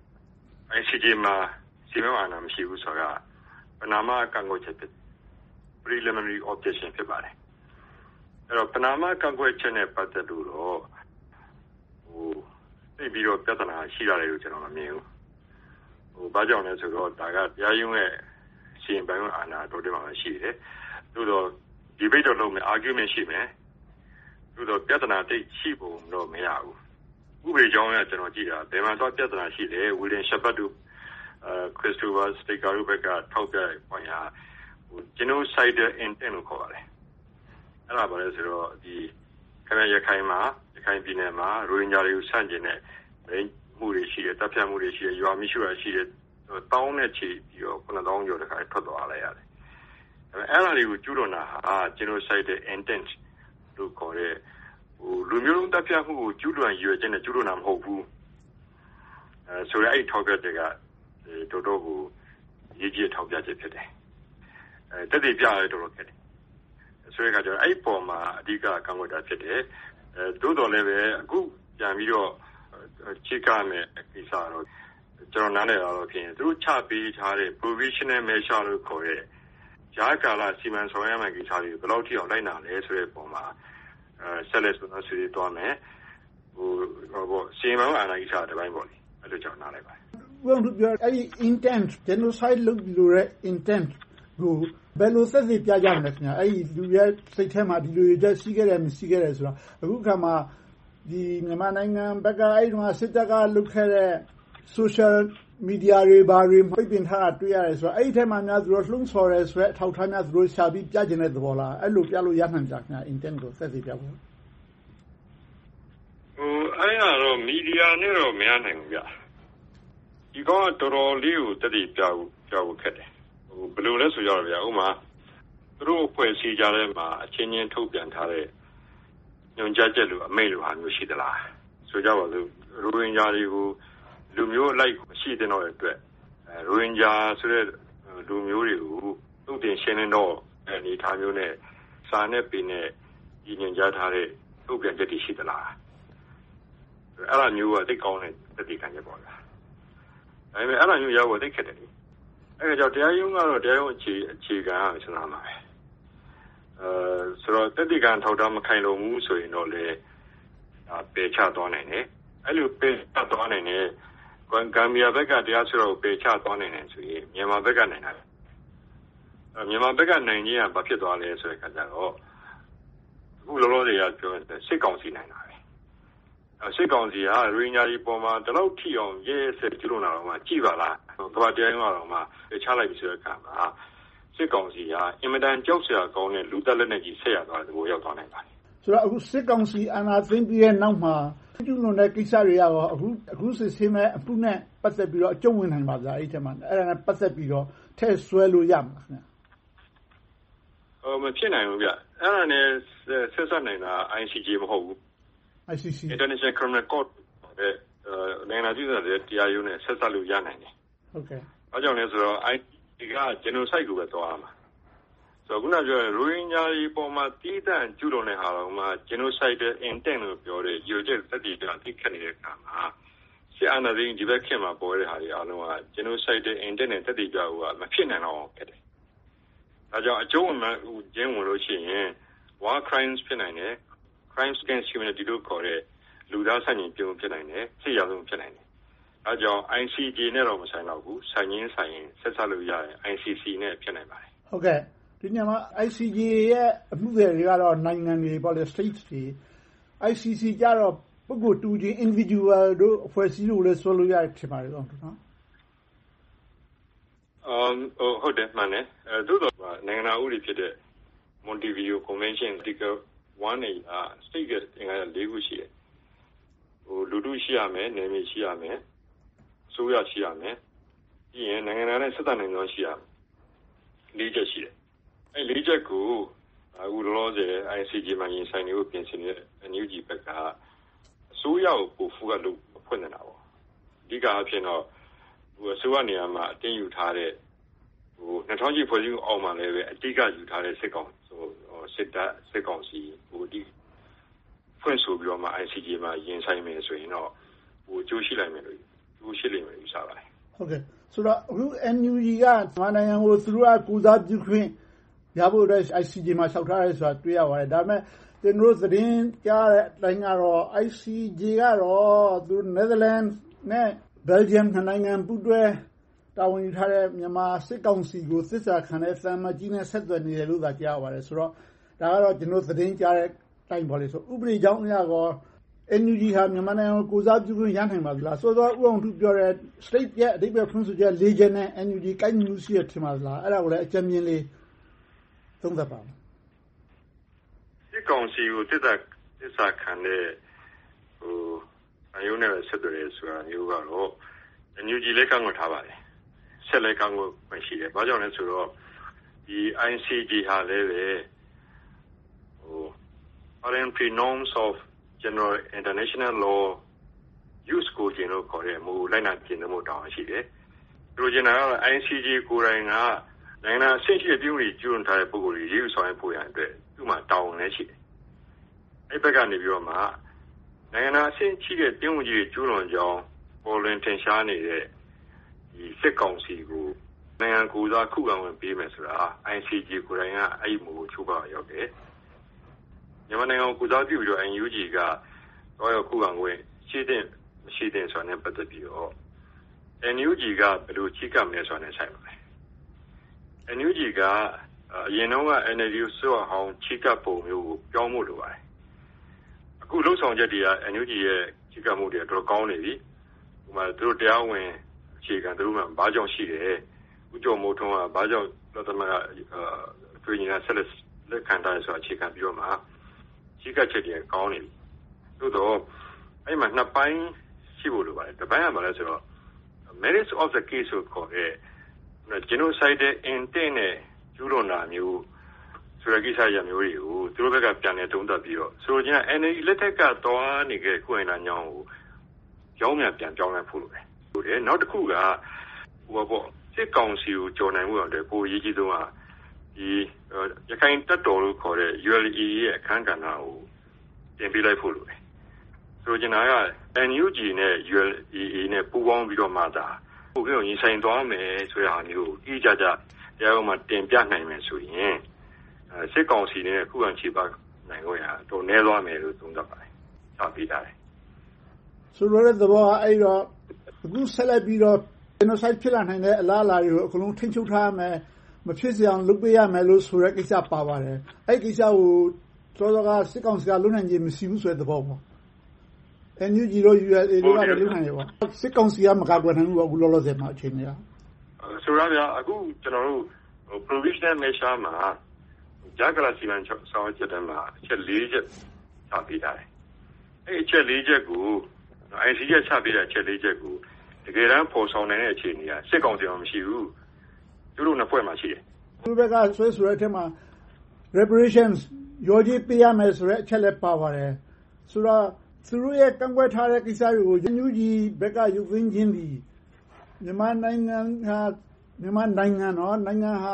Speaker 22: I C J မှာစီမံအာဏာမရှိဘူးဆိုတာပဏာမကန့်ကွက်ချက်ဖြစ် preliminary objection ဖြစ်ပါတယ်အဲ့တော့ပဏာမကန့်ကွက်ချက်နဲ့ပတ်သက်လို့တော့ဟိုသိပြီးတော့ပြဿနာရှိရတယ်လို့ကျွန်တော်မမြင်ဘူးဟိုဘာကြောင့်လဲဆိုတော့ဒါကတရားရုံးရဲ့စီရင်ပိုင်အာဏာတော်တော်မှရှိတယ်သို့တော့ debate တော့လုပ်မယ် argument ရှိမယ်သို့တော့ပြဿနာတိတ်ရှိပုံတော့မရဘူးဥပဒေကြောင်းကကျွန်တော်ကြည့်တာဘယ်မှာတော့ပြဿနာရှိလဲ William Schabas တို့အဲ Christopher Staker တို့ဘက်ကထောက်ပြတဲ့ point ဟာgenocidal intent လို့ခေါ်ပါတယ်အဲ့ဒါပါလဲဆိုတော့ဒီခရရခိုင်မှာရခိုင်ပြည်နယ်မှာရိုဟင်ဂျာတွေကိုဆန့်ကျင်တဲ့မှုတွေရှိတယ်တပ်ဖြတ်မှုတွေရှိတယ်ရွာမရှိရရှိတယ်တောင်းနဲ့ချီပြီးတော့ခုနစ်သောင်းကျော်တခါထွက်သွားလိုက်ရတယ်အဲ့ဒါတွေကိုကျူးလွန်တာဟာ genocidal intent လို့ခေါ်တဲ့ဟိုလူမျိုးလုံးတပ်ဖြတ်မှုကိုကျူးလွန်ရွယ်ခြင်းနဲ့ကျူးလွန်တာမဟုတ်ဘူးအဲဆိုရင်အဲ့ထောက်ပြတဲ့ကတော်တော်ကိုရေးကြီးထောက်ပြချက်ဖြစ်တယ်အဲတက်တည်ပြရတော်တော်ခက်တယ်ဆိုရကကြအဲ့ပေါ်မှာအဓိကကန့်ကွက်တာဖြစ်တယ်အဲသို့တော်လည်းပဲအခုပြန်ပြီးတော့ချိကမဲ့ကိစ္စတော့ကျွန်တော်နားလည်တော့ဖြစ်ရင်သူတို့ချပေးထားတဲ့ provisional measure လို့ခေါ်တဲ့ဂျာကာလာစီမံဆောင်ရွက်မှကိစ္စတွေဘယ်လောက်ထိအောင်လိုက်နာလဲဆိုတဲ့ပုံမှာအဲဆက်လက်ဆိုတော့ဆွေးသွားမယ်ဟိုဟိုစီမံအာဏာကိစ္စတစ်ပိုင်းပေါ့လေအဲ့လိုကြောင့်နားလိုက်ပါတယ်
Speaker 12: ဘုံတို့ပြောအဲ့ဒီ intent genocide လုပ်လို့ရ intent ကိုဘယ်လိုသက်သေပြကြမလဲခင်ဗျာအဲ့ဒီလူရဲ့စိတ်ထဲမှာဒီလိုရတဲ့ရှိခဲ့တယ်မရှိခဲ့တယ်ဆိုတော့အခုခါမှာဒီမြန်မာနိုင်ငံဘက်ကအဲ့ဒီမှာစစ်တပ်ကလုပ်ခဲ့တဲ့ social မီဒီယာတွေဘာတွေပိတ်ပင်ထားတာတွေ့ရတယ်ဆိုတော့အဲ့ဒီထဲမှာများသူတို့လှုံ့ဆော်ရဲဆိုတဲ့အထောက်အထားများသူတို့ရှာပြီးပြကျင်တဲ့သဘောလားအဲ့လိုပြလို့ရနိုင်ကြခင်ဗျာ intent ကိုသက်သေပြဖို့ဟို
Speaker 22: အဲ့တော့မီဒီယာနဲ့တော့မရနိုင်ဘူးဗျဒီကောင်ကတော်တော်လေးကိုတက်တည်ပြဖို့ပြဖို့ခက်တယ်ဟိုဘယ်လိုလဲဆိုကြတော့ဗျာဥမာသူတို့ဖွဲ့စည်းကြတဲ့မှာအချင်းချင်းထုတ်ပြန်ထားတဲ့ညွှန်ကြားချက်လိုအမိန့်လိုဟာမျိုးရှိသလားဆိုကြပါစို့ရိုဟင်ဂျာတွေကိုလူမျိုးလိုက်ရှိတဲ့တော့အတွက်ရိုဟင်ဂျာဆိုတဲ့လူမျိုးတွေကိုတုတ်တင်ရှင်းနေတော့အနေထားမျိုးနဲ့စာနဲ့ပင်နဲ့ညွှန်ကြားထားတဲ့ထုတ်ပြန်ချက်တွေရှိသလားအဲ့လိုမျိုးကသိကောင်းတဲ့တတိခံချက်ပေါ့ဗျာဒါပေမဲ့အဲ့လိုမျိုးရောက်ဖို့သိခက်တယ်လေအဲ့ဒါကြောင့်တရားရုံးကတော့တရားရုံးအခြေအခြေခံအစဉ်းစားမှာပဲအဲဆိုတော့တတိခံထောက်ထားမခိုင်လုံဘူးဆိုရင်တော့လေပယ်ချသွားနိုင်တယ်အဲ့လိုပယ်ချသွားနိုင်တယ်ဂမ်ဘီယာဘက်ကတရားစွဲတော့ပယ်ချသွားနိုင်တယ်ဆိုရင်မြန်မာဘက်ကနိုင်တာအဲမြန်မာဘက်ကနိုင်ခြင်းကဘာဖြစ်သွားလဲဆိုတဲ့အခါကျတော့အခုလောလောဆယ်ကပြောရင်စစ်ကောင်စီနိုင်တာစစ်ကောင်စီကရိုဟင်ဂျာတွေပေါ်မှာတလောက်ထိအောင်ရဲဆက်ကျလို့လာတော့မှကြည်ပါလားကမ္ဘာတရားရုံးကတော့မှချလိုက်ပြီဆိုတဲ့အခါမှာစစ်ကောင်စီကအင်မတန်ကြောက်စရာကောင်းတဲ့လူသက်လက်နက်ကြီးဆက်ရသွားတဲ့သဘောရောက်သွားနိုင်ပါတယ်
Speaker 12: ဆိုတော့အခုစစ်ကောင်စီအာဏာသိမ်းပြီးတဲ့နောက်မှာကျူးလွန်တဲ့ကိစ္စတွေရောအခုအခုစစ်ဆေးမဲ့အမှုနဲ့ပတ်သက်ပြီးတော့အကျုံးဝင်နိုင်ပါလားအဲ့ဒီထဲမှာအဲ့ဒါနဲ့ပတ်သက်ပြီးတော့ထည့်ဆွဲလို့ရမှာခင်ဗျ
Speaker 22: ဟိုမဖြစ်နိုင်ဘူးဗျအဲ့ဒါနဲ့ဆက်ဆက်နိုင်တာ I C J မဟုတ်ဘူး
Speaker 12: I C C
Speaker 22: International Criminal Court တဲ့နိုင်ငံကြီးတဲ့တရားရုံးနဲ့ဆက်ဆက်လို့ရနိုင်တယ်
Speaker 12: ဟုတ်ကဲ့
Speaker 22: အဲကြောင့်လဲဆိုတော့ I C C က genocide ကိုပဲသွားရမှာဆိုတော့ခုနပြောရိုဟင်ဂျာတွေပေါ်မှာတီးတန့်ကျူးလွန်တဲ့ဟာတော့မှ genocide intent လို့ပြောတဲ့ယူချက်သက်တည်တာသိခက်နေတဲ့အခါမှာဆီအနာဒင်းဒီဘက်ခင်မှာပေါ်တဲ့ဟာတွေအားလုံးက genocide intent နဲ့သက်တည်ကြဘူးကမဖြစ်နိုင်တော့ခဲ့တယ်အဲကြောင့်အကျုံးဝင်ကျင်းဝင်လို့ရှိရင် war crimes ဖြစ်နိုင်တယ်crimes against humanity လို့ခေါ်တဲ့လူသားဆန့်ကျင်ပြုံးဖြစ်နိုင်တယ်စစ်ရာဇဝတ်ဖြစ်နိုင်တယ်အဲကြောင့် I C J နဲ့တော့မဆိုင်တော့ဘူးဆိုင်ရင်းဆိုင်ရင်ဆက်ဆက်လို့ရတယ် I C C နဲ့ဖြစ်နိုင်ပါတယ်
Speaker 12: ဟုတ်ကဲ့ဒီညမှာ I C J ရဲ့အမှုတွေကတော့နိုင်ငံတွေပေါ့လေ states တွေ I C C ကြတော့ပုဂ္ဂိုလ်တူချင်း individual တို့အဖွဲ့အစည်းတို့လည်းဆွလို့ရတယ်ထင်ပါတယ်တော့နော်
Speaker 22: အမ်ဟုတ်တယ်မှန်တယ်အဲသို့တော့နိုင်ငံဥပဒေဖြစ်တဲ့ Montevideo Convention Article one A อ่า state ကသင်္ကာရ၄ခုရှိတယ်ဟိုလူထုရှိရမယ်နယ်မြေရှိရမယ်အစိုးရရှိရမယ်ပြီးရင်နိုင်ငံသားနဲ့ဆက်သွယ်နိုင်သောရှိရမယ်၄ချက်ရှိတယ်အဲ၄ချက်ကိုအခုလောလောဆယ် I C J မှာရင်ဆိုင်နေဖို့ပြင်ဆင်နေတဲ့ N U G ဘက်ကအစိုးရကိုပို့ဖူးကလို့ဖွင့်နေတာပေါ့အဓိကအဖြစ်တော့ဟိုအစိုးရနေရာမှာအတင်းယူထားတဲ့ဟိုနှစ်ထောင်ကြီးဖွဲ့စည်းမှုအောက်မှာလည်းပဲအဓိကယူထားတဲ့စစ်ကောင်ဆိုစစ်တပ်စစ်ကောင်စီဟိုဒီဖွင့်ဆိုပြီးတော့မှ I C J မှာရင်ဆိုင်မယ်ဆိုရင်တော့ဟိုကြိုးရှိလိုက်မယ်လို့ကြိုးရှိလိမ့်မယ်ယူဆပါတယ်
Speaker 12: ဟုတ်ကဲ့ဆိုတော့အခု N U G ကမြန်မာနိုင်ငံကိုသူတို့ကကိုစားပြုခွင့်ရဖို့အတွက် I C J မှာလျှောက်ထားရဲဆိုတာတွေ့ရပါတယ်ဒါပေမဲ့ကျွန်တော်သတင်းကြားတဲ့အတိုင်းကတော့ I C J ကတော့သူ Netherlands နဲ့ Belgium နိုင်ငံပူးတွဲတာဝန်ယူထားတဲ့မြန်မာစစ်ကောင်စီကိုသစ္စာခံတဲ့သံမကြီးနဲ့ဆက်သွယ်နေတယ်လို့သာကြားရပါတယ်ဆိုတော့ဒါကတော့ကျွန်တော်သတင်းကြားတဲ့တိုင်းပေါ်လေဆိုဥပဒေကြောင်းအရကော N U G ဟာမြန်မာနိုင်ငံကိုကိုစားပြုခွင့်ရနိုင်ပါသလားစောစောဥအောင်သူပြောတဲ့ state ရဲ့အဓိပ္ပာယ်ဖွင့်ဆိုချက်၄ချက်နဲ့ N U G ကိုက်ညီမှုရှိရထင်ပါသလားအဲ့ဒါကိုလည်းအကြံဉာဏ်လေးသုံးသပ်ပါဦး
Speaker 22: စစ်ကောင်စီကိုသစ္စာသစ္စာခံတဲ့ဟိုအယုံနဲ့ဆက်သွယ်ရဆိုတာမျိုးကတော့ N U G လည်းကောင်းထားပါတယ်ဆက်လက်ကောင်းကိုရှိတယ်ဘာကြောင့်လဲဆိုတော့ဒီ I C J ဟာလည်းပဲဟို Parliamentary norms of general international law use ကိုကျင်းလို့ခေါ်တဲ့မူလိုက်နာကျင့်မှုတောင်းရှိတယ်သူတို့ကျင်တာက I C J ကိုယ်တိုင်ကနိုင်ငံအဆင့်ရှိတဲ့ပြည်သူတွေကျူးလွန်ထားတဲ့ပုဂ္ဂိုလ်တွေရေးယူဆောင်ရွက်ဖို့ရန်အတွက်သူ့မှာတောင်းလည်းရှိတယ်အဲ့ဘက်ကနေပြီးတော့မှနိုင်ငံအဆင့်ရှိတဲ့ပြည်သူတွေကျူးလွန်ကြောင်းပေါ်လွင်ထင်ရှားနေတဲ့ဒီစစ်ကောင်စီကိုနိုင်ငံကူစားခုခံဝင်ပေးမယ်ဆိုတာ I C J ကိုယ်တိုင်ကအဲ့ဒီမူကိုချိုးဖောက်ရောက်တယ်မြန်မာနိုင်ငံကိုကူစားပြုပြီးတော့ N U G ကတော့ရောက်ခုခံဝင်ရှိတဲ့မရှိတဲ့ဆိုတဲ့ပတ်သက်ပြီးတော့ N U G ကဘယ်လိုချိကပ်မလဲဆိုတာနဲ့ဆိုင်ပါတယ် N U G ကအရင်တော့က N L D ဆိုဟောင်းချိကပ်ပုံမျိုးကိုပြောင်းဖို့လိုပါတယ်အခုလှုပ်ဆောင်ချက်တွေက N U G ရဲ့ချိကပ်မှုတွေတော့ကောင်းနေပြီဥပမာသူတို့တရားဝင်အခြေခံသူတို့မှဘာကြောင့်ရှိတယ်ဦးကျော်မိုးထွန်းကဘာကြောင့်လွှတ်တော်မှာအတွင်းကြီးကဆက်လက်လက်ခံထားဆိုအခြေခံပြီးတော့မှရှိကချက်တွေကောင်းနေပြီသို့တော့အဲ့မှာနှစ်ပိုင်းရှိဖို့လိုပါတယ်တစ်ပိုင်းကဘာလဲဆိုတော့ merits of the case ကိုခေါ်တဲ့ genocide intent နဲ့ကျူးလွန်တာမျိုးဆိုတဲ့ကိစ္စရမျိုးတွေကိုသူတို့ဘက်ကပြန်လည်တုံ့တက်ပြီးတော့ဆိုတော့ကျန် N L D လက်ထက်ကသွားနေခဲ့ခုရင်လာညောင်းကိုကြောင်းမြန်ပြန်ပြောင်းလဲဖို့လိုတယ်ဟုတ်တယ်နောက်တစ်ခုကဟိုပေါ့စစ်ကောင်စီကိုကြော်နိုင်မှုအောင်တဲ့ကိုရေးကြီးဆုံးကဒီရခိုင်တပ်တော်လို့ခေါ်တဲ့ U L A ရဲ့အခန်းကဏ္ဍကိုတင်ပြလိုက်ဖို့လိုတယ်ဆိုတော့ကျန်က N U G နဲ့ U L A နဲ့ပူးပေါင်းပြီးတော့မှဒါဟိုပြောရင်ဆိုင်သွားမယ်ဆိုတဲ့ဟာမျိုးအကြီးကြကြတရားဥပမာတင်ပြနိုင်မယ်ဆိုရင်စစ်ကောင်စီနဲ့ခုခံချေပနိုင်လို့ရတော့နည်းသွားမယ်လို့သုံးသပ်ပါတယ်။စပြီးတာလေ
Speaker 12: ။ဆိုတော့the boy အဲ့တော့အခုဆက်လက်ပြီးတော့ genocide ဖြစ်လာနိုင်တဲ့အလားအလာတွေကိုအကုန်လုံးထိန်းချုပ်ထားမယ်မဖြစ်စေအောင်လုပ်ပေးရမယ်လို့ဆိုတဲ့ကိစ္စပါပါတယ်။အဲ့ကိစ္စကိုတော်တော်ကစစ်ကောင်စီကလုပ်နိုင်ခြင်းမရှိဘူးဆိုတဲ့သဘောပေါ့။ N U G တို့ U L A တို့ကလည်းလုပ်နိုင်ရပါစစ်ကောင်စီကမကာကွယ်နိုင်ဘူးအခုလောလောဆယ်မှာအခြေအနေက
Speaker 22: ဆိုတော့ဗျာအခုကျွန်တော်တို့ provisional measure မှာဂျာကလာစီမံဆောင်ရွက်ချက်တည်းမှာအချက်၄ချက်ချပေးထားတယ်။အဲ့အချက်၄ချက်ကို I C J ချပေးတဲ့အချက်၄ချက်ကိုတကယ်တမ်းပေါ်ဆောင်နိုင်တဲ့အခြေအနေကစစ်ကောင်စီမှမရှိဘူး။သူတို့နှစ်ဖွဲ့မှာရှိတယ်
Speaker 12: ။သူဘက်ကဆွဲဆိုတဲ့အထက်မှာ reparations ရောကြီးပေးရမယ်ဆိုတဲ့အချက်လည်းပါပါတယ်။ဆိုတော့သူတို့ရဲ့ကန့်ကွက်ထားတဲ့ကိစ္စတွေကို N U G ဘက်ကရုပ်သိမ်းခြင်းဒီမြန်မာနိုင်ငံဟာမြန်မာနိုင်ငံတော့နိုင်ငံဟာ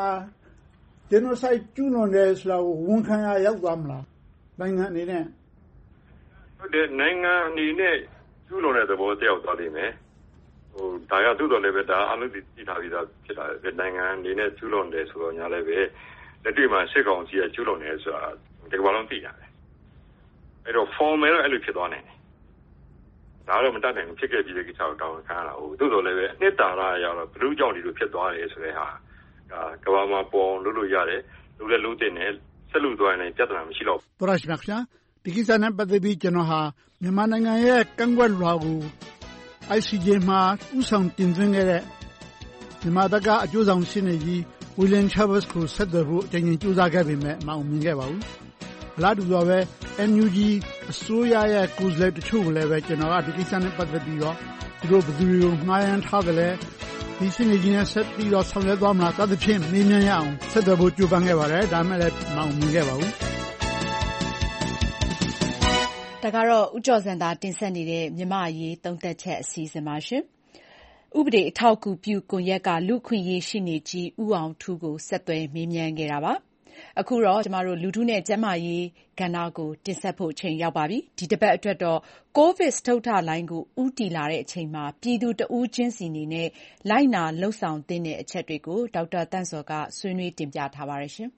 Speaker 12: genocide ကျူးလွန်တယ်ဆိုတာကိုဝန်ခံရရောက်သွားမလားနိုင်ငံအနေနဲ့
Speaker 22: ဟုတ်တယ်နိုင်ငံအနေနဲ့ကျူးလွန်တဲ့သဘောတယောက်သွားလိမ့်မယ်ဟိုဒါရသို့တော်လည်းပဲဒါအမှုတည်ထားပြီးသားဖြစ်လာတယ်နိုင်ငံအနေနဲ့ကျူးလွန်တယ်ဆိုတော့ညာလည်းပဲလက်တွေ့မှာစစ်ကောင်စီကကျူးလွန်တယ်ဆိုတာဒီကဘာလုံးသိရတယ်အဲ့တော့ formal တော့အဲ့လိုဖြစ်သွားနိုင်တယ်ဒါတော့မတတ်နိုင်ဘူးဖြစ်ခဲ့ပြီးတဲ့ကိစ္စကိုတောင်းခံရတာဟိုသို့တော်လည်းပဲအနှစ်သာရအရတော့ဘယ်လိုကြောင့်ဒီလိုဖြစ်သွားတယ်ဆိုတဲ့ဟာဒါကဘာမှာပေါ်လို့လို့ရတယ်လို့လည်းလို့တင်တယ်ဆက်လို့သွားရင်ပြဿနာမရှိတော့
Speaker 12: ဘူးတော်ရရှိပါခင်ဗျာဒီကိစ္စနဲ့ပတ်သက်ပြီးကျွန်တော်ဟာမြန်မာနိုင်ငံရဲ့ကန့်ကွက်လွှာကို I C J မှာဥဆောင်တင်သွင်းခဲ့တဲ့မြန်မာဘက်ကအကျိုးဆောင်ရှင်းနေကြီး William Chavez ကိုဆက်သွယ်ဖို့အကြိမ်ကြိမ်ကြိုးစားခဲ့ပေမဲ့မအောင်မြင်ခဲ့ပါဘူးအလားတူတော့ပဲ N U G အစိုးရရဲ့ကိုယ်စားလှယ်တချို့ကိုလည်းပဲကျွန်တော်ကဒီကိစ္စနဲ့ပတ်သက်ပြီးတော့သူတို့ဘယ်သူတွေကိုမှားယွင်းထားတယ်လဲဒီစနစ်ကြီးနဲ့ဆက်ပြီးတော့ဆောင်ရွက်သွားမလားသတိဖြင့်မေးမြန်းရအောင်ဆက်သွယ်ဖို့ကြိုးပမ်းခဲ့ပါတယ်ဒါမှလည်းမအောင်မြင်ခဲ့ပါဘူး
Speaker 2: ဒါကတော့ဦးကျော်စံသာတင်ဆက်နေတဲ့မြမရေးသုံးသက်ချက်အစီအစဉ်ပါရှင်ဥပဒေအထောက်အကူပြုကွန်ရက်ကလူခွင့်ရေးရှိနေကြီးဦးအောင်ထူးကိုဆက်သွယ်မေးမြန်းခဲ့တာပါအခုတော့ကျမတို့လူထုနဲ့ကျန်းမာရေးကဏ္ဍကိုတင်ဆက်ဖို့ချိန်ရောက်ပါပြီဒီတစ်ပတ်အတွက်တော့ကိုဗစ်စတုတ္ထလိုင်းကိုဥတီလာတဲ့အချိန်မှာပြည်သူတဦးချင်းစီနေနဲ့လိုက်နာလှုပ်ဆောင်သင့်တဲ့အချက်တွေကိုဒေါက်တာတန့်စောကဆွေးနွေးတင်ပြထားပါတယ်ရှင်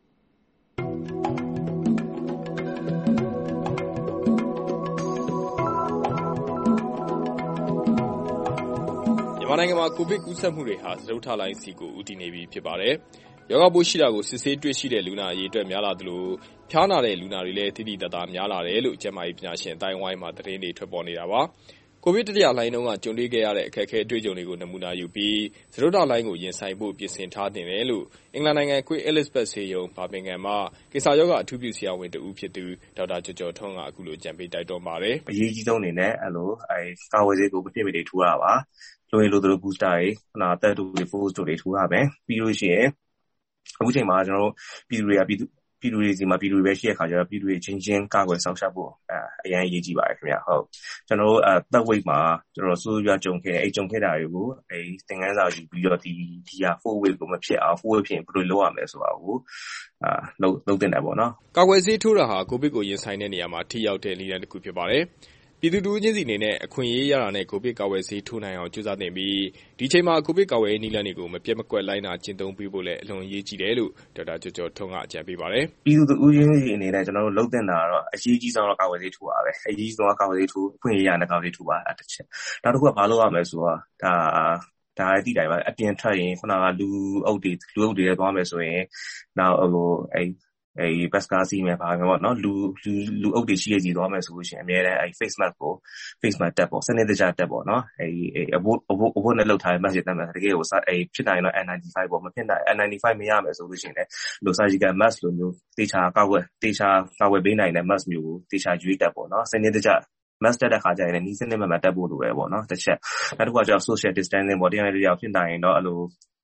Speaker 4: မြန်မာနိုင်ငံမှာကိုဗစ်ကူးစက်မှုတွေဟာစတုတ္ထလိုင်းစီကိုဦးတည်နေပြီဖြစ်ပါတယ်ရောဂါပိုးရှိတာကိုစစ်ဆေးတွေ့ရှိတဲ့လူနာအရေအတွက်များလာသလိုဖျားနာတဲ့လူနာတွေလည်းတိတိတတ်တာများလာတယ်လို့ကျန်းမာရေးပညာရှင်အတိုင်းဝိုင်းမှာသတင်းတွေထွက်ပေါ်နေတာပါကိုဗစ်တတိယလိုင်းတုန်းကကြုံတွေ့ခဲ့ရတဲ့အခက်အခဲအတွေ့အကြုံတွေကိုနမူနာယူပြီးစတုတ္ထလိုင်းကိုရင်ဆိုင်ဖို့ပြင်ဆင်ထားတင်တယ်လို့အင်္ဂလန်နိုင်ငံ Queen Elizabeth ဆေးရုံဘာမင်ဂမ်မှာကိစ္စရောဂါအထူးပြုဆရာဝန်တဦးဖြစ်သူဒေါက်တာကျော်ကျော်ထွန်းကအခုလိုကြံပေးတိုက်တွန်းပါတယ်
Speaker 1: အရေးကြီးဆုံးအနေနဲ့အဲ့လိုအဲကာဝယ်ဆေးကိုမဖြစ်မနေထိုးရပါလိုရင်လိုလို booster တွေခနာတက်တူတွေ force တွေထိုးရမယ်ပြီးလို့ရှိရင်အခုချိန်မှာကျွန်တော်တို့ပြည်သူတွေကပြည်သူပြည်သူတွေစီမှာပြည်သူတွေပဲရှိတဲ့ခါကျတော့ပြည်သူတွေချင်းချင်းကာကွယ်ဆောင်ရှောက်ဖို့အဲအရင်အရေးကြီးပါတယ်ခင်ဗျာဟုတ်ကျွန်တော်တို့အဲသက်ဝိတ်မှာကျွန်တော်စိုးရွားကြုံခဲ့အဲကြုံခဲ့တာတွေကိုအဲသင်ခန်းစာယူပြီးတော့ဒီဒီဟာ four way ကိုမဖြစ်အောင် four way ဖြစ်ရင်ဘယ်လိုလုပ်ရမလဲဆိုတာကိုအာလုပ်လုပ်တင်တယ်ပေါ့နော်
Speaker 4: ကာကွယ်ဆေးထိုးတာဟာကိုဗစ်ကိုရင်ဆိုင်တဲ့နေရာမှာထိရောက်တဲ့နည်းလမ်းတစ်ခုဖြစ်ပါတယ်ပြည်သူတို့ချင်းစီအနေနဲ့အခွင့်အရေးရတာနဲ့ကိုဗစ်ကာဝယ်ဆေးထိုးနိုင်အောင်ကြိုးစားသင့်ပြီးဒီချိန်မှာကိုဗစ်ကာဝယ်ရေးနည်းလမ်းတွေကိုမပြတ်မကွက်လိုက်နာကျင့်သုံးပေးဖို့လည်းအလွန်အရေးကြီးတယ်လို့ဒေါက်တာကျော်ကျော်ထွန်းကအကြံပေးပါတယ်
Speaker 1: ပြည်သူတို့ချင်းစီအနေနဲ့ကျွန်တော်တို့လုပ်တင်တာကတော့အရေးကြီးဆုံးတော့ကာဝယ်ဆေးထိုးပါပဲအရေးကြီးဆုံးကကာဝယ်ဆေးထိုးအခွင့်အရေးရတဲ့ကာဝယ်ဆေးထိုးပါအဲ့တစ်ချက်နောက်တစ်ခုကဘာလုပ်ရမလဲဆိုတော့ဒါဒါအတိတိုင်းပါအပြင်ထွက်ရင်ခုနကလူအုပ်တွေလူအုပ်တွေလည်းသွားမယ်ဆိုရင်နောက်ဟိုအဲအဲ bus ကားစီးမယ်ပါမယ်ပေါ့နော်လူလူလူအုပ်တွေရှိရစီသွားမယ်ဆိုလို့ရှိရင်အများနဲ့အဲ face mask ကို face mask တက်ပေါ့စနစ်တကျတက်ပေါ့နော်အဲအဘိုးအဘိုးအဘိုးနဲ့လောက်ထားတဲ့ mask တက်မယ်တကယ်ကိုအဲဖြစ်နိုင်တော့ N ninety-five ပေါ့မဖြစ်နိုင် N ninety-five မရမယ်ဆိုလို့ရှိရင်လည်းလို surgical mask လိုမျိုးတေချာကောက်ွယ်တေချာကောက်ွယ်ပေးနိုင်တဲ့ mask မျိုးကိုတေချာရွေးတက်ပေါ့နော်စနစ်တကျmask တက်တဲ့ခါကျရင်လည်းနီးစနစ်မှမှတက်ဖို့လိုပဲပေါ့နော်တစ်ချက်နောက်တစ်ခုကကျတော့ social distancing ပေါ့တရားရည်ရောက်ဖြစ်နိုင်ရင်တော့အဲ့လို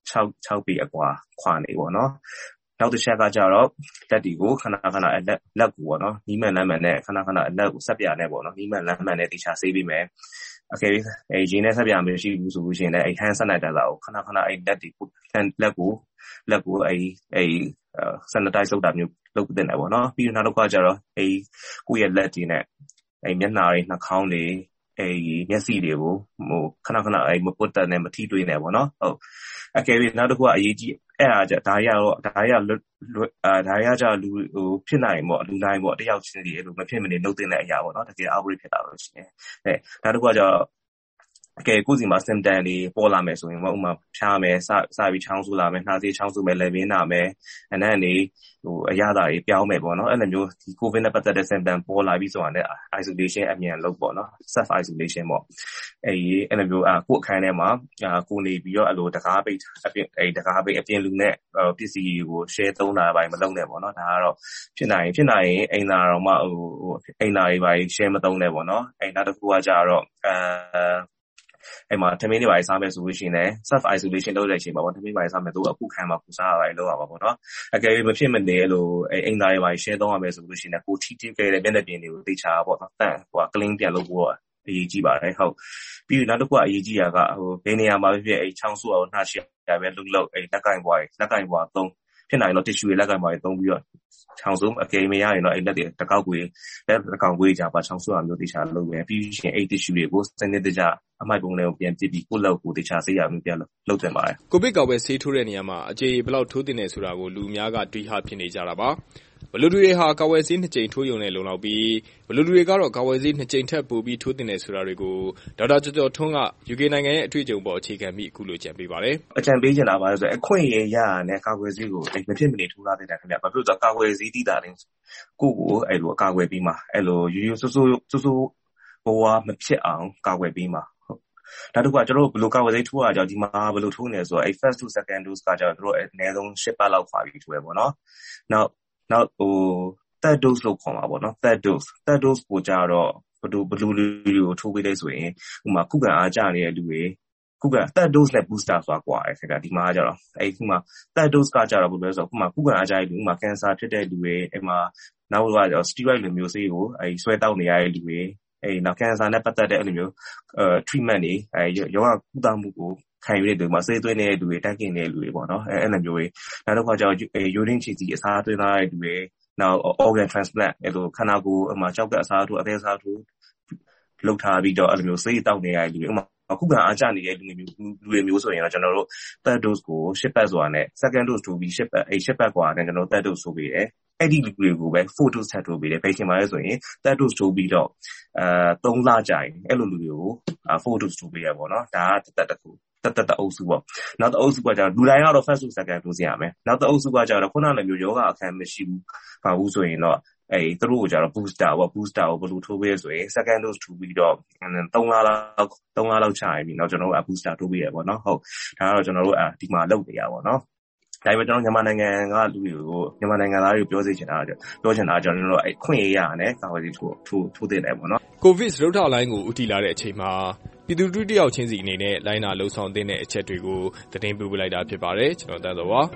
Speaker 1: 6 6ပေအကွာခွာနေပေါ့နော်နောက်တစ်ချက်ကကျတော့လက်တွေကိုခဏခဏလက်လက်ကိုပေါ့နော်နီးမှန်လမ်းမှန်နဲ့ခဏခဏလက်ကိုဆက်ပြနဲ့ပေါ့နော်နီးမှန်လမ်းမှန်နဲ့တေချာဆေးပေးမယ်โอเคအဲရင်းနဲ့ဆက်ပြမရှိဘူးဆိုလို့ရှိရင်လည်းအဲ hand sanitizer ကိုခဏခဏအဲလက်တွေကိုလက်ကိုလက်ကိုအဲအဲ sanitize လုပ်တာမျိုးလုပ်တင်တယ်ပေါ့နော်ပြီးတော့နောက်တစ်ခါကျတော့အဲကိုယ့်ရဲ့လက်တွေနဲ့အဲမျက်နှာတွေနှာခေါင်းတွေအဲမျက်စိတွေကိုဟိုခဏခဏအဲမပုတ်တက်နဲ့မထိတွေ့နဲ့ပေါ့နော်ဟုတ်အကယ်၍နောက်တစ်ခုကအရေးကြီးအဲ့ဒါကြဒါရတော့ဒါရအာဒါရကြလူဟိုဖြစ်နိုင်ပေါ့လူတိုင်းပေါ့တယောက်ချင်းစီအဲ့လိုမဖြစ်မနေနှုတ်တင်တဲ့အရာပေါ့နော်တကယ် outbreak ဖြစ်တာလို့ရှိရင်အဲနောက်တစ်ခုကကျတော့အကယ်ကိုယ်စီမှာ symptom တွေပေါ်လာမယ်ဆိုရင်ပေါ့ဥမာဖျားမယ်စစပြီးချောင်းဆူလာမယ်နှာစေးချောင်းဆူမယ်လက်ပင်နာမယ်အဲ့ဒါနေဟိုအရသာတွေပြောင်းမယ်ပေါ့နော်အဲ့လိုမျိုးဒီ COVID နဲ့ပတ်သက်တဲ့ symptom ပေါ်လာပြီးဆိုတာနဲ့ isolation အမြန်လုပ်ပေါ့နော် self isolation ပေါ့အဲ့ဒီအဲ့လိုမျိုးအာကိုယ်အခန်းထဲမှာအာကိုနေပြီးတော့အဲ့လိုတကားပိတ်အပြင်အဲ့တကားပိတ်အပြင်လူနဲ့ပစ္စည်းကို share သုံးတာပိုင်းမလုပ်နဲ့ပေါ့နော်ဒါကတော့ဖြစ်နိုင်ဖြစ်နိုင်ရင်အိမ်သာတော့မှဟိုအိမ်သာတွေပိုင်း share မသုံးနဲ့ပေါ့နော်အဲ့နောက်တစ်ခုကကြတော့အာအဲ့မှာထမင်းတွေပါစားမယ်ဆိုလို့ရှိရင်လည်း self isolation လုပ်တဲ့အချိန်မှာပေါ့ထမင်းပါစားမယ်သူအခုခံမှာပူစားရပါတယ်လုပ်ရပါပေါ့နော်အကယ်၍မဖြစ်မနေလို့အိမ်သားတွေပါ share သုံးရမယ်ဆိုလို့ရှိရင်ကိုထိထိခဲ့တဲ့မျက်နှာပြင်တွေကိုသိချာပေါ့နော်တန့်ဟို clean ပြန်လုပ်ဖို့အရေးကြီးပါတယ်ဟုတ်ပြီးနောက်တစ်ခုကအရေးကြီးတာကဟိုဘယ်နေရာမှာဖြစ်ဖြစ်အဲ့ချောင်းဆူအောင်နှာရှည်ရပဲလှုပ်လှုပ်အဲ့လက်ကင်ပွားလက်ကင်ပွားသုံးဖြစ်နိုင်တော့ tissue တွေလက်ကင်ပွားတွေသုံးပြီးတော့ချောင်းဆူအကယ်မရရင်တော့အဲ့လက်တွေတကောက်ကွေလက်တကောင်ကွေကြပါချောင်းဆူအောင်မျိုးသိချာလုပ်မယ်ပြီးရှင်အဲ့ tissue တွေကိုစနစ်တကျအမိုက်ပုံတွေကိုပြန်ပြစ်ပြီးကိုယ့်လက်ကိုသိချာဆေးရမျိုးပြန်လုပ်တင်ပါတယ်
Speaker 4: ကိုဗစ်ကာကွယ်ဆေးထိုးတဲ့နေရာမှာအခြေဘယ်လောက်ထိုးတင်နေဆိုတာကိုလူများကတွေးဟဖြစ်နေကြတာပါဘလူတွေဟာကာဝယ်ဆေးနှစ်ကြိမ်ထိုးရုံနဲ့လုံလောက်ပြီးဘလူတွေကတော့ကာဝယ်ဆေးနှစ်ကြိမ်ထက်ပိုပြီးထိုးတင်နေဆိုတာတွေကိုဒေါက်တာကျော်ကျော်ထွန်းက ယူကေ နိုင်ငံရဲ့အတွေ့အကြုံပေါ်အခြေခံပြီးအခုလိုကြံပေးပါတယ်
Speaker 1: အကြံပေးချင်တာပါဆိုအခွင့်အရေးရရနဲ့ကာကွယ်ဆေးကိုမဖြစ်မနေထိုးထားတဲ့ခင်ဗျာဘာဖြစ်လို့ကာကွယ်ဆေးတိတာလဲကိုကိုအဲ့လိုကာကွယ်ပြီးမှအဲ့လိုယူယူဆူဆူဆူဆူဘဝမဖြစ်အောင်ကာကွယ်ပြီးမှဒါတကွာကျွန်တော်တို့ဘယ်လိုကာကွယ်ဆေးထိုးရကြဒီမှာဘယ်လိုထိုးနေဆိုတော့အဲ့ first to second dose ကကြတော့တို့အနည်းဆုံး၈ပတ်လောက်ခွာပြီးထိုးရပေါ့နော်နောက်နောက်ဟို third dose လို့ခေါ်မှာပေါ့နော် third dose third dose ကိုကြတော့ဘယ်လိုဘယ်လိုတွေကိုထိုးပေးလဲဆိုရင်ဥမာခုခံအားကျနေတဲ့လူတွေခုခံ third dose နဲ့ booster ဆိုတာကွာအဲ့ခင်ဗျာဒီမှာကြတော့အဲ့ခုမှ third dose ကကြတော့ဘယ်လိုလဲဆိုတော့ခုမှခုခံအားကျတဲ့လူဥမာ cancer ဖြစ်တဲ့လူတွေအဲ့မှာနောက်ကကြတော့ steroid လိုမျိုးဆေးကိုအဲ့ဆွဲတောက်နေရတဲ့လူတွေအဲ့နောက် cancer နဲ့ပတ်သက်တဲ့အဲ့လိုမျိုးအဲ treatment တွေအဲရောဂါကုသမှုကိုခံယူတဲ့လူမှာဆေးသွင်းနေတဲ့လူတွေတိုက်ကျင်နေတဲ့လူတွေပေါ့နော်အဲအဲ့လိုမျိုးတွေနောက်တစ်ခါကျတော့ urine ချီစီအစားသွင်းထားတဲ့လူတွေနောက် organ transplant အဲ့လိုခန္ဓာကိုယ်အမှာကြောက်တဲ့အစားထိုးအသေးအစားထိုးလုပ်ထားပြီးတော့အဲ့လိုမျိုးဆေးတောက်နေရတဲ့လူတွေဥမာအခုကအားကျနေတဲ့လူတွေမျိုးလူတွေမျိုးဆိုရင်တော့ကျွန်တော်တို့ third dose ကို၈ပတ်ဆိုတာနဲ့ second dose ထိုးပြီး၈ပတ်အဲ့၈ပတ်กว่าနဲ့ကျွန်တော် third dose ထိုးပြီးတယ်အဲ့ဒီလူတွေကိုပဲ four dose ထပ်ထိုးပြီးတယ်ဘယ်ချိန်မှာလဲဆိုရင် third dose ထိုးပြီးတော့အဲသုံးလကြာရင်အဲ့လိုလူတွေကို four dose ထိုးပေးရပါတော့ဒါကတက်တက်တစ်ခုတက်တက်အုပ်စုပေါ့နောက်တစ်အုပ်စုကကျတော့လူတိုင်းကတော့ first to second dose ရမယ်နောက်တစ်အုပ်စုကကျတော့ခုနကလိုမျိုးယောဂအခန်းမရှိဘူးပါဘူးဆိုရင်တော့အဲ့သူတို့ကိုကျတော့ booster ပေါ့ booster ကိုဘယ်လိုထိုးပေးရဆိုရင် second dose ထိုးပြီးတော့သုံးလလောက်သုံးလလောက်ကြာရင်ပြီးတော့ကျွန်တော်တို့ booster ထိုးပေးရပေါ့နော်ဟုတ်ဒါကတော့ကျွန်တော်တို့ဒီမှာလုပ်နေရပါတော့ဒါပေမဲ့ကျွန်တော်မြန်မာနိုင်ငံကလူတွေကိုမြန်မာနိုင်ငံသားတွေကိုပြောစေချင်တာကပြောချင်တာကျွန်တော်တို့အဲ့ခွင့်ရရနဲ့ကာကွယ်ဆေးထိုးထိုးထိုးတင်တယ်ပေါ့နော်
Speaker 4: ကိုဗစ်စတုတ္ထလိုင်းကိုဦးတည်လာတဲ့အချိန်မှာပြည်သူတယောက်ချင်းစီအနေနဲ့လိုင်းနာလှုံ့ဆော်တဲ့အချက်တွေကိုသတင်းပေးပို့လိုက်တာဖြစ်ပါတယ်ကျွန်တော်တန်းစောပါ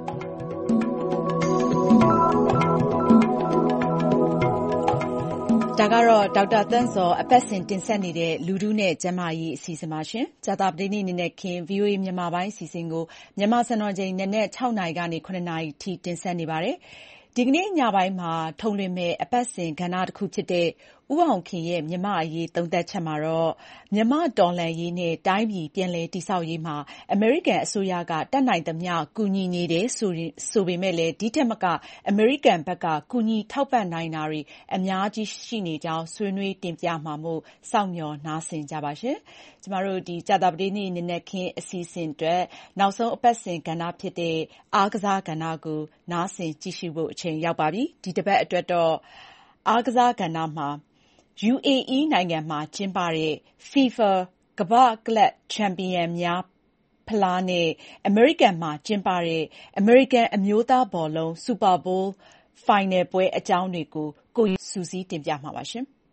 Speaker 2: ဒါကတော့ဒေါက်တာသန့်စောအပတ်စဉ်တင်ဆက်နေတဲ့လူထုနဲ့ကျန်းမာရေးအစီအစဉ်ပါရှင်။ကြာသပတေးနေ့နေ့နဲ့ခင် ဗွီအိုအေ မြန်မာပိုင်းအစီအစဉ်ကိုမြန်မာစံတော်ချိန်နနက်၆နာရီကနေ၇နာရီထိတင်ဆက်နေပါတယ်။ဒီကနေ့ညပိုင်းမှာထုတ်လွှင့်မယ့်အပတ်စဉ်ကဏ္ဍတစ်ခုဖြစ်တဲ့ဦးအောင်ခင်ရဲ့မြန်မာ့အရေးသုံးသပ်ချက်မှာတော့မြန်မာ့တော်လှန်ရေးနဲ့တိုင်းပြည်ပြန်လည်တည်ဆောက်ရေးမှာအမေရိကန်အစိုးရကတတ်နိုင်သမျှကူညီနေတယ်ဆိုဆိုပေမဲ့လည်းဒီထက်မကအမေရိကန်ဘက်ကကူညီထောက်ပံ့နိုင်တာတွေအများကြီးရှိနေကြောင်းဆွေးနွေးတင်ပြမှာမို့စောင့်မျှော်နားဆင်ကြပါရှင်။ကျမတို့ဒီကြာသပတေးနေ့နနက်ခင်းအစီအစဉ်အတွက်နောက်ဆုံးအပတ်စဉ်ကဏ္ဍဖြစ်တဲ့အားကစားကဏ္ဍကိုနားဆင်ကြည့်ရှုဖို့အချိန်ရောက်ပါပြီ။ဒီတစ်ပတ်အတွက်တော့အားကစားကဏ္ဍမှာ ယူအေအီ နိုင်ငံမှာကျင်းပတဲ့ FIFA ကမ္ဘာ့ကလပ်ချန်ပီယံများဖလားနဲ့အမေရိကန်မှာကျင်းပတဲ့အမေရိကန်အမျိုးသားဘောလုံးစူပါဘိုးဖိုင်နယ်ပွဲအကြောင်းတွေကိုကိုယ်စုစည်းတင်ပြမှာပါရှင်။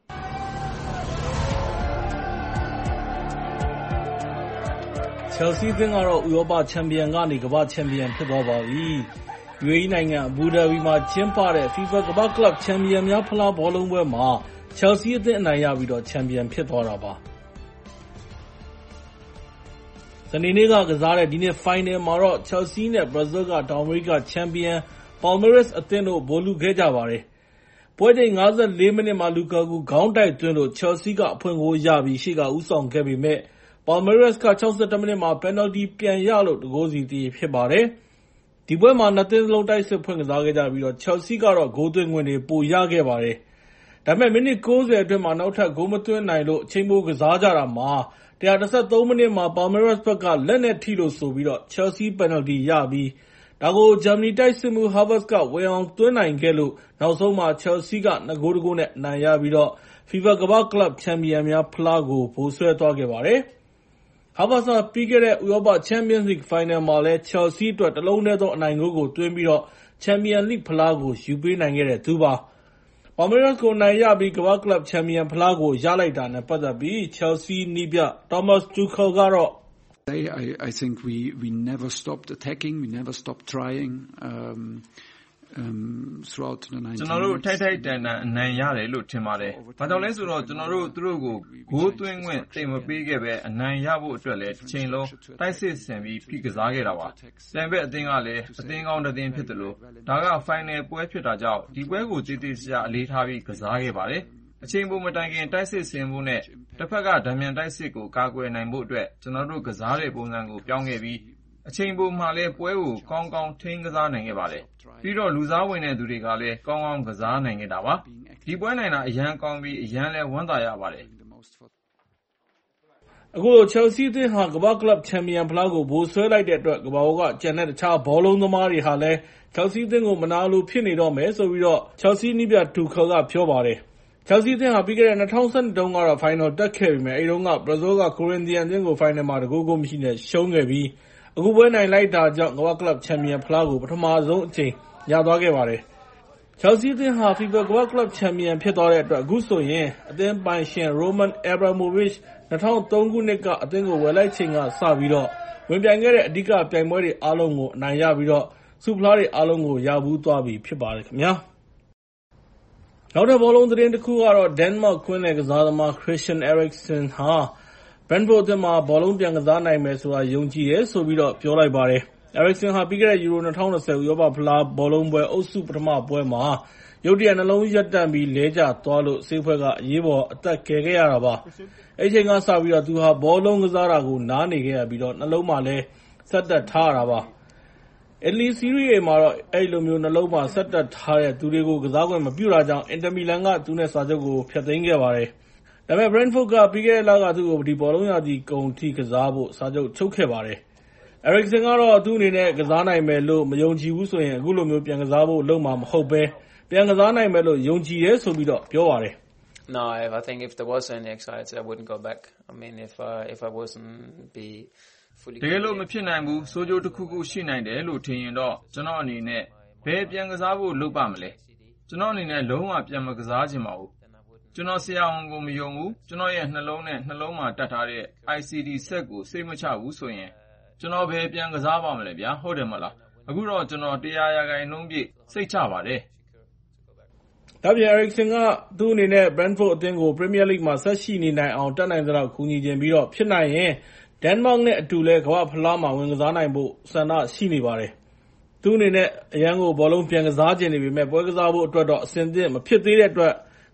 Speaker 5: ချယ်ဆီအသင်းကတော့ဥရောပချန်ပီယံကနေကမ္ဘာ့ချန်ပီယံဖြစ်သွားပါပြီ။ ယူအေအီ နိုင်ငံအဘူဒါဘီမှာကျင်းပတဲ့ FIFA ကမ္ဘာ့ကလပ်ချန်ပီယံများဖလားဘောလုံးပွဲမှာချယ်ဆီအသင်းအနိုင်ရပြီးတော့ချန်ပီယံဖြစ်သွားတာပါ။စနေနေ့ကကစားတဲ့ဒီနေ့ဖိုင်နယ်မှာတော့ချယ်ဆီနဲ့ဘရာဇီးကတောင်အမေရိကချန်ပီယံပါယ်မေရက်စ်အသင်းတို့ဗိုလ်လုခဲ့ကြပါတယ်။ပွဲချိန်ငါးဆယ့်လေးမိနစ်မှာလူကာကူခေါင်းတိုက်သွင်းလို့ချယ်ဆီကအဖွင့်ဂိုးရပြီးရှေ့ကဦးဆောင်ခဲ့ပေမဲ့ပါယ်မေရက်စ်ကခြောက်ဆယ့်တစ်မိနစ်မှာပယ်နယ်လ်တီပြန်ရလို့တဂိုးစီသရေဖြစ်ပါတယ်။ဒီပွဲမှာနှစ်သင်းစလုံးတိုက်စစ်ဖွင့်ကစားခဲ့ကြပြီးတော့ချယ်ဆီကတော့ဂိုးသွင်းခွင့်တွေပိုရခဲ့ပါတယ်။ဒါပေမဲ့မိနစ်ကိုးဆယ်အတွင်းမှာနောက်ထပ်ဂိုးမသွင်းနိုင်လို့အချိန်ပိုကစားကြတာမှာတစ်ရာ၂၃မိနစ်မှာပါယ်မေရက်စ်ဘက်ကလက်နဲ့ထိလို့ဆိုပြီးတော့ချယ်ဆီပယ်နယ်လ်တီရပြီးဒါကိုဂျာမနီတိုက်စစ်မှူးဟာဗတ်စ်ကဝင်အောင်သွင်းနိုင်ခဲ့လို့နောက်ဆုံးမှာချယ်ဆီကနှစ်ဂိုးတဂိုးနဲ့အနိုင်ရပြီးတော့ FIFA ကမ္ဘာ့ကလပ်ချန်ပီယံများဖလားကိုဗိုလ်စွဲသွားခဲ့ပါတယ်။ဟာဗတ်စ်ကပြီးခဲ့တဲ့ဥရောပချန်ပီယံလိဂ်ဖိုင်နယ်မှာလည်းချယ်ဆီအတွက်တလုံးတည်းသောအနိုင်ဂိုးကိုသွင်းပြီးတော့ချန်ပီယံလိဂ်ဖလားကိုယူပေးနိုင်ခဲ့တဲ့သူပါ။ပါယ်မေရက်စ်ကိုအနိုင်ရပြီးကမ္ဘာ့ကလပ်ချန်ပီယံဖလားကိုရလိုက်တာနဲ့ပတ်သက်ပြီးချယ်ဆီနည်းပြသောမတ်တူခယ်ကတော့
Speaker 8: I, I think we, we never stopped attacking, we never stopped trying um, um, throughout the ninety minutes.
Speaker 7: ကျွန်တော်တို့ထိုက်ထိုက်တန်တန်အနိုင်ရတယ်လို့ထင်ပါတယ်။ဘာကြောင့်လဲဆိုတော့ကျွန်တော်တို့သူတို့ကိုဂိုးသွင်းခွင့်တိတ်မပေးခဲ့ပဲအနိုင်ရဖို့အတွက်လည်းတစ်ချိန်လုံးတိုက်စစ်ဆင်ပြီးဖိကစားခဲ့တာပါ။ပြန်ပဲအသင်းကလည်းအသင်းကောင်းတစ်သင်းဖြစ်တယ်လို့ဒါကဖိုင်နယ်ပွဲဖြစ်တာကြောင့်ဒီပွဲကိုတည်တည်ကြအလေးထားပြီးကစားခဲ့ပါတယ်။အချိန်ပိုမတိုင်ခင်တိုက်စစ်ဆင်ဖို့နဲ့တစ်ဖက်ကဒဏ်မြန်တိုက်စစ်ကိုကာကွယ်နိုင်ဖို့အတွက်ကျွန်တော်တို့ကစားတဲ့ပုံစံကိုပြောင်းခဲ့ပြီးအချိန်ပိုမှလည်းပွဲကိုကောင်းကောင်းထိန်းကစားနိုင်ခဲ့ပါတယ်။ပြီးတော့လူစားဝင်တဲ့သူတွေကလည်းကောင်းကောင်းကစားနိုင်ခဲ့တာပါ။ဒီပွဲနိုင်တာအရန်ကောင်းပြီးအရန်လည်းဝမ်းသာရပါတယ်။
Speaker 5: အခုလိုချယ်ဆီအသင်းဟာကမ္ဘာ့ကလပ်ချန်ပီယံဖလားကိုဗိုလ်စွဲလိုက်တဲ့အတွက်ကမ္ဘာပေါ်ကကျန်တဲ့တခြားဘောလုံးသမားတွေဟာလည်းချယ်ဆီအသင်းကိုမနာလိုဖြစ်နေတော့မယ်ဆိုပြီးတော့ချယ်ဆီနည်းပြတူခယ်ကပြောပါတယ်။ချယ်ဆီအသင်းဟာပြီးခဲ့တဲ့၂၀၁၂တုန်းကတော့ဖိုင်နယ်တက်ခဲ့ပေမဲ့အဲဒီတုန်းကဘရာဇီးကကိုရင်သီယန်အသင်းကိုဖိုင်နယ်မှာတဂိုးကိုမရှိနဲ့ရှုံးခဲ့ပြီးအခုပွဲနိုင်လိုက်တာကြောင့်ကမ္ဘာ့ကလပ်ချန်ပီယံဖလားကိုပထမဆုံးအကြိမ်ရသွားခဲ့ပါတယ်။ချယ်ဆီအသင်းဟာ FIFA ကမ္ဘာ့ကလပ်ချန်ပီယံဖြစ်သွားတဲ့အတွက်အခုဆိုရင်အသင်းပိုင်ရှင်ရိုမန်အက်ဘရာမိုဗစ်ချ်၂၀၀၃ခုနှစ်ကအသင်းကိုဝယ်လိုက်ချိန်ကစပြီးတော့ဝင်ပြိုင်ခဲ့တဲ့အဓိကပြိုင်ပွဲတွေအားလုံးကိုအနိုင်ရပြီးတော့ဆုဖလားတွေအားလုံးကိုရဘူးသွားပြီဖြစ်ပါတယ်ခင်ဗျာ။နောက်ထပ်ဘောလုံးသတင်းတစ်ခုကတော့ဒန်မတ်ကွင်းလယ်ကစားသမားခရစ်စတန်အဲရစ်ဆန်ဟာဘရန့်ဖို့အသင်းမှာဘောလုံးပြန်ကစားနိုင်မယ်ဆိုတာယုံကြည်တယ်ဆိုပြီးတော့ပြောလိုက်ပါတယ်။အဲရစ်ဆန်ဟာပြီးခဲ့တဲ့ယူရို၂၀၂၀ဥရောပဖလားဘောလုံးပွဲအုပ်စုပထမပွဲမှာရုတ်တရက်နှလုံးရပ်တန့်ပြီးလဲကျသွားလို့ဆေးဖွဲ့ကအရေးပေါ်အသက်ကယ်ခဲ့ရတာပါ။အဲဒီချိန်ကစပြီးတော့သူဟာဘောလုံးကစားတာကိုနားနေခဲ့ရပြီးတော့နှလုံးမှာလည်းဆက်တက်ထားရတာပါ။အီတလီစီးရီးအေမှာတော့အဲဒီလိုမျိုးနှလုံးမှာဆက်တက်ထားတဲ့သူတွေကိုကစားခွင့်မပြုတာကြောင့်အင်တာမီလန်ကသူနဲ့စာချုပ်ကိုဖျက်သိမ်းခဲ့ပါတယ်။ဒါပေမဲ့ Brentford ကပြီးခဲ့တဲ့လကသူ့ကိုဒီဘောလုံးရာသီကုန်ထိကစားဖို့စာချုပ်ချုပ်ခဲ့ပါတယ်။ Eriksen ကတော့သူ့အနေနဲ့ကစားနိုင်မယ်လို့မယုံကြည်ဘူးဆိုရင်အခုလိုမျိုးပြန်ကစားဖို့လုပ်မှာမဟုတ်ဘဲပြန်ကစားနိုင်မယ်လို့ယုံကြည်တယ်ဆိုပြီးတော့ပြောပါတယ်။
Speaker 23: No, I think if there was any anxiety, I wouldn't go back. I mean, if I if I wasn't be fully
Speaker 7: တကယ်လို့မဖြစ်နိုင်ဘူးစိုးကျိုးတစ်ခုခုရှိနိုင်တယ်လို့ထင်ရင်တော့ကျွန်တော်အနေနဲ့ဘယ်ပြန်ကစားဖို့လုပ်ပါမလဲကျွန်တော်အနေနဲ့လုံးဝပြန်မကစားချင်ပါဘူးကျွန်တော်ဆရာဝန်ကိုမယုံဘူးကျွန်တော်ရဲ့နှလုံးနဲ့နှလုံးမှာတက်ထားတဲ့ I C D ဆက်ကိုစိတ်မချဘူးဆိုရင်ကျွန်တော်ဘယ်ပြန်ကစားပါမလဲဗျာဟုတ်တယ်မလားအခုတော့ကျွန်တော်တရားရာခိုင်နှုန်းပြည့်စိတ်ချပါတယ်
Speaker 5: ဒါပြင် Eriksen ကသူ့အနေနဲ့ Brentford အသင်းကို Premier League မှာဆက်ရှိနေနိုင်အောင်တက်နိုင်သလောက်ကူညီခြင်းပြီးတော့ဖြစ်နိုင်ရင်ဒန်မတ်နဲ့အတူလဲကမ္ဘာ့ဖလားမှာဝင်ကစားနိုင်ဖို့ဆန္ဒရှိနေပါတယ်သူ့အနေနဲ့အရန်ကိုဘောလုံးပြန်ကစားခြင်းနေပေမဲ့ပွဲကစားဖို့အတွက်တော့အဆင်သင့်မဖြစ်သေးတဲ့အတွက်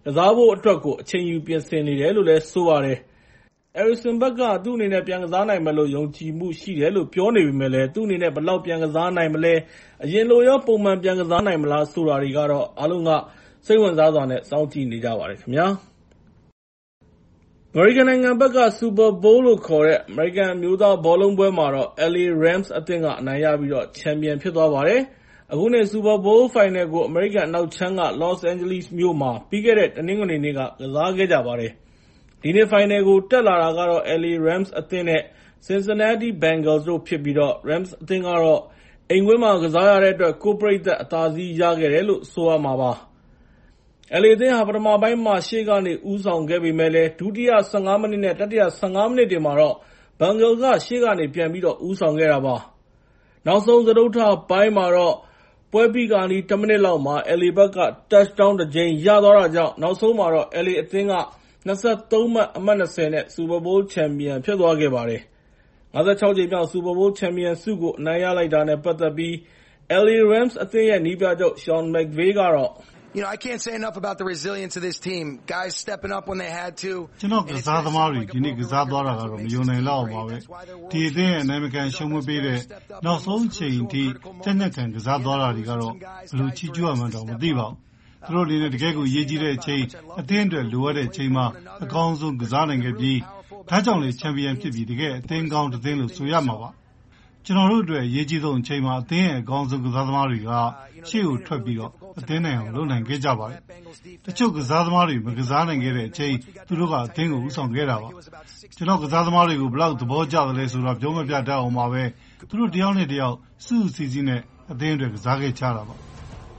Speaker 5: ကစားဖို့အတွက်ကိုအချိန်ယူပြင်ဆင်နေတယ်လို့လည်းဆိုပါတယ်။ Eriksen ဘက်ကသူ့အနေနဲ့ပြန်ကစားနိုင်မယ်လို့ယုံကြည်မှုရှိတယ်လို့ပြောနေပေမဲ့လည်းသူ့အနေနဲ့ဘယ်လောက်ပြန်ကစားနိုင်မလဲအရင်လိုရောပုံမှန်ပြန်ကစားနိုင်မလားဆိုတာတွေကတော့အားလုံးကစိတ်ဝင်စားစွာနဲ့စောင့်ကြည့်နေကြပါတယ်ခင်ဗျာ။အမေရိကန်နိုင်ငံဘက်က Super Bowl လို့ခေါ်တဲ့အမေရိကန်အမျိုးသားဘောလုံးပွဲမှာတော့ L A Rams အသင်းကအနိုင်ရပြီးတော့ချန်ပီယံဖြစ်သွားပါတယ်။အခုနှစ် Super Bowl Final ကိုအမေရိကန်အနောက်ခြမ်းက Los Angeles မြို့မှာပြီးခဲ့တဲ့တနင်္ဂနွေနေ့ကကစားခဲ့ကြပါတယ်။ဒီနေ့ Final ကိုတက်လာတာကတော့ L A Rams အသင်းနဲ့ Cincinnati Bengals တို့ဖြစ်ပြီးတော့ Rams အသင်းကတော့အိမ်ကွင်းမှာကစားရတဲ့အတွက်ကိုယ့်ပရိသတ်အသာစီးရခဲ့တယ်လို့ဆိုရမှာပါ။ L A အသင်းဟာပထမပိုင်းမှာရှေ့ကနေဦးဆောင်ခဲ့ပေမဲ့လည်းဒုတိယဆယ့်ငါးမိနစ်နဲ့တတိယဆယ့်ငါးမိနစ်တွေမှာတော့ Bengals ကရှေ့ကနေပြန်ပြီးတော့ဦးဆောင်ခဲ့တာပါ။နောက်ဆုံးစတုတ္ထပိုင်းမှာတော့ပွဲပြီးခါနီးတစ်မိနစ်လောက်မှာ L A ဘက်က touchdown တစ်ကြိမ်ရသွားတာကြောင့်နောက်ဆုံးမှာတော့ L A အသင်းက၂၃မှတ်အမှတ်၂၀နဲ့ Super Bowl ချန်ပီယံဖြစ်သွားခဲ့ပါတယ်။ငါးခြောက်ကြိမ်မြောက် Super Bowl ချန်ပီယံဆုကိုအနိုင်ရလိုက်တာနဲ့ပတ်သက်ပြီး L A Rams အသင်းရဲ့နည်းပြချုပ် Sean McVay ကတော့
Speaker 3: You know, I can't say enough about the resilience of this team. Guys stepping up when they had to.
Speaker 9: ကျွန်တော်ကစားသမားတွေဒီနေ့ကစားသွားတာကတော့မယုံနိုင်လောက်ပါပဲ။ဒီအသင်းရဲ့နိုင်မကန်ရှုံးမပေးတဲ့နောက်ဆုံးချိန်ထိတက်နဲ့ကန်ကစားသွားတာတွေကတော့ဘယ်လိုချီးကျူးရမှန်းတော့မသိပါဘူး။သူတို့အနေနဲ့တကယ်ကိုရေးကြီးတဲ့အချိန်အသင်းအတွက်လိုအပ်တဲ့အချိန်မှာအကောင်းဆုံးကစားနိုင်ခဲ့ပြီးဒါကြောင့်လေချန်ပီယံဖြစ်ပြီးတကယ်အသင်းကောင်းတစ်သင်းလို့ဆိုရမှာပါ။ကျွန်တော်တို့အတွက်ရေးကြီးဆုံးအချိန်မှာအသင်းရဲ့အကောင်းဆုံးကစားသမားတွေကရှေ့ကိုထွက်ပြီးတော့အသင်းနိုင်အောင်လုပ်နိုင်ခဲ့ကြပါတယ်။တချို့ကစားသမားတွေမကစားနိုင်ခဲ့တဲ့အချိန်သူတို့ကအသင်းကိုဦးဆောင်ခဲ့တာပါ။ကျွန်တော်ကစားသမားတွေကိုဘယ်လောက်သဘောကျတယ်လဲဆိုတာပြောမပြတတ်အောင်ပါပဲ။သူတို့တယောက်နဲ့တယောက်စုစုစည်းစည်းနဲ့အသင်းအတွက်ကစားခဲ့ကြတာပါ။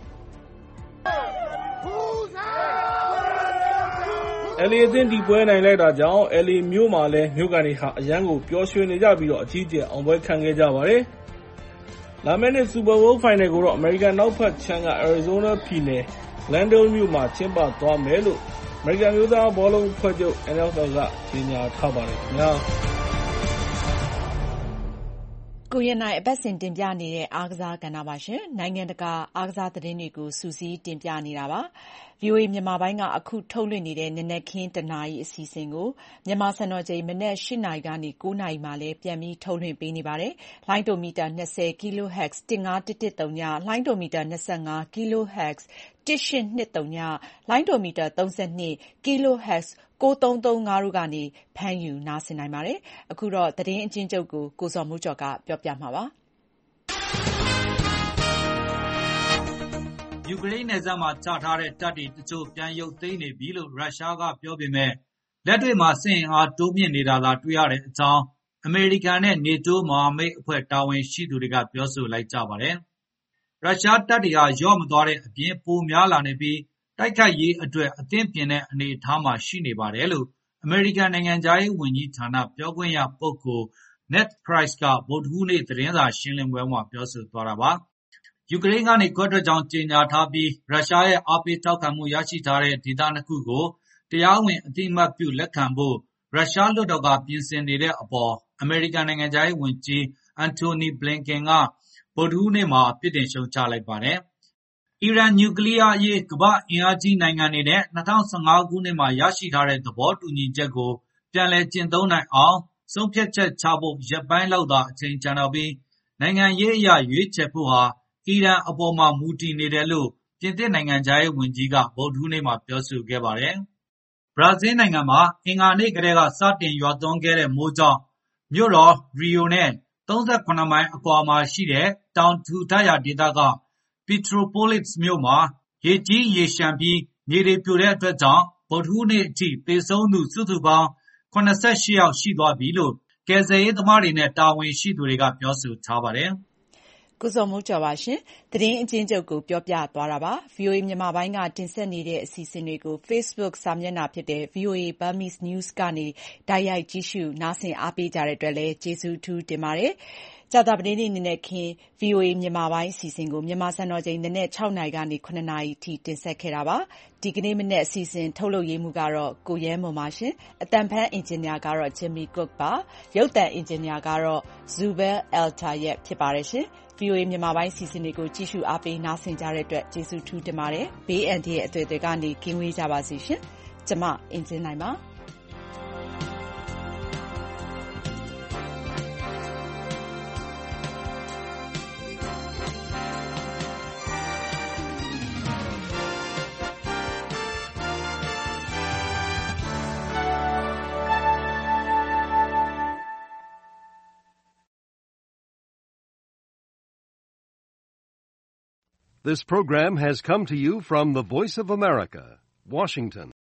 Speaker 5: L A အသင်းဒီပွဲနိုင်လိုက်တာကြောင့် L A မြို့မှာလည်းမြို့ကန်တွေဟာအရန်ကိုပျော်ရွှင်နေကြပြီးတော့အကြီးကျယ်အောင်ပွဲခံခဲ့ကြပါတယ်။လာမယ့်နှစ် Super Bowl Final ကိုတော့ American နောက်ဖက်ခြမ်းက Arizona ပြည်နယ် Glendale မြို့မှာကျင်းပသွားမယ်လို့ American မျိုးသားဘောလုံးအဖွဲ့ချုပ် N F L ကကြေညာထားပါတယ်ခင်ဗျာ။
Speaker 2: ကိုရနိုင်အပတ်စဉ်တင်ပြနေတဲ့အားကစားကဏ္ဍပါရှင်။နိုင်ငံတကာအားကစားသတင်းတွေကိုစူးစီးတင်ပြနေတာပါ။ V O A မြန်မာပိုင်းကအခုထုတ်လွှင့်နေတဲ့နနက်ခင်းတနာရီအစီအစဉ်ကိုမြန်မာစံတော်ချိန်မနက်၈နာရီကနေ၉နာရီမှာလည်းပြန်ပြီးထုတ်လွှင့်ပေးနေပါတယ်။လိုင်းဒိုမီတာ၂၀ kHz ၁၅၁၁၃ညလိုင်းဒိုမီတာ၂၅ kHz ၁၈၂၃ညလိုင်းဒိုမီတာ၃၂ kHz ၉၃၃၅တို့ကနေဖမ်းယူနားဆင်နိုင်ပါတယ်။အခုတော့သတင်းအကျဉ်းချုပ်ကိုကိုဇော်မိုးကျော်ကပြောပြမှာပါ။
Speaker 11: ယူကရိန်းနယ်စပ်မှာချထားတဲ့တပ်တွေတချို့ပြန်ရုပ်သိမ်းနေပြီလို့ရုရှားကပြောပေမဲ့လက်တွေ့မှာစစ်အင်အားတိုးမြင့်နေတာသာတွေ့ရတဲ့အကြောင်းအမေရိကန်နဲ့နေတိုးမဟာမိတ်အဖွဲ့တာဝန်ရှိသူတွေကပြောဆိုလိုက်ကြပါတယ်။ရုရှားတပ်တွေဟာရော့မသွားတဲ့အပြင်ပိုများလာနေပြီးတိုက်ခိုက်ရေးအတွက်အသင့်ပြင်တဲ့အနေအထားမှာရှိနေပါတယ်လို့အမေရိကန်နိုင်ငံသားရေးဝန်ကြီးဌာနပြောခွင့်ရပုဂ္ဂိုလ် Ned Price ကဗုဒ္ဓဟူးနေ့သတင်းစာရှင်းလင်းပွဲမှာပြောဆိုသွားတာပါ။ယူကရိန်းကနေခွဲထွက်ကြောင်းကြေညာထားပြီးရုရှားရဲ့အားပေးထောက်ခံမှုရရှိထားတဲ့ဒေသနှစ်ခုကိုတရားဝင်အသိအမှတ်ပြုလက်ခံဖို့ရုရှားလွှတ်တော်ကပြင်ဆင်နေတဲ့အပေါ်အမေရိကန်နိုင်ငံသားရေးဝန်ကြီးအန်တိုနီဘလင်ကန်ကဗုဒ္ဓဟူးနေ့မှာပြစ်တင်ရှုံချလိုက်ပါတယ်။အီရန်နျူကလ িয়ার အရေးကမ္ဘာ့အင်အားကြီးနိုင်ငံတွေနဲ့၂၀၁၅ခုနှစ်မှာရရှိထားတဲ့သဘောတူညီချက်ကိုပြန်လည်ကျင့်သုံးနိုင်အောင်ဆုံးဖြတ်ချက်ချဖို့ရက်ပိုင်းလောက်သာအချိန်ကျန်တော့ပြီးနိုင်ငံရေးအရရွေးချယ်ဖို့ဟာအီရန်အပေါ်မှာမူတည်နေတယ်လို့ပြင်သစ်နိုင်ငံခြားရေးဝန်ကြီးကဗုဒ္ဓဟူးနေ့မှာပြောဆိုခဲ့ပါတယ်။ဘရာဇီးနိုင်ငံမှာအင်္ဂါနေ့ကတည်းကစတင်ရွာသွန်းခဲ့တဲ့မိုးကြောင့်မြို့တော်ရီယိုနဲ့၃၇မိုင်အကွာမှာရှိတဲ့တောင်ထူထပ်ရာဒေသကပီထရိုပိုလစ်မြို့မှာရေကြီးရေလျှံပြီးမြေတွေပြိုတဲ့အတွက်ကြောင့်ဗုဒ္ဓဟူးနေ့အထိသေဆုံးသူစုစုပေါင်း၇၈ယောက်ရှိသွားပြီလို့ကယ်ဆယ်ရေးသမားတွေနဲ့တာဝန်ရှိသူတွေကပြောဆိုထားပါတယ်။
Speaker 2: ကိုဇော်မိုးကျော်ပါရှင်။သတင်းအကျဉ်းချုပ်ကိုပြောပြသွားတာပါ။ V O A မြန်မာပိုင်းကတင်ဆက်နေတဲ့အစီအစဉ်တွေကို Facebook စာမျက်နှာဖြစ်တဲ့ V O A Burmese News ကနေတိုက်ရိုက်ကြည့်ရှုနားဆင်အားပေးကြတဲ့အတွက်လည်းကျေးဇူးအထူးတင်ပါတယ်။ကြာသပတေးနေ့နေ့နဲ့ခင် ဗွီအိုအေမြန်မာပိုင်းအစီအစဉ်ကိုမြန်မာစံတော်ချိန်နနက်၆နာရီကနေ၇နာရီထိတင်ဆက်ခဲ့တာပါ။ဒီကနေ့မနက်အစီအစဉ်ထုတ်လုပ်ရေးမှူးကတော့ကိုရဲမွန်ပါရှင်။အတန်ဖန်အင်ဂျင်နီယာကတော့ Jimmy Cook ပါ။ရုပ်သံအင်ဂျင်နီယာကတော့ Zubel Al-Tayeb ဖြစ်ပါတယ်ရှင်။ ဗွီအိုအေမြန်မာပိုင်းအစီအစဉ်တွေကိုကြည့်ရှုအားပေးနားဆင်ကြတဲ့အတွက်ကျေးဇူးထူးတင်ပါတယ်။ဘေးအန္တရာယ်အသွယ်သွယ်ကနေကင်းဝေးကြပါစေရှင်။ကျွန်မအင်ဂျင်နိုင်ပါ။
Speaker 10: This program has come to you from the Voice of America, Washington.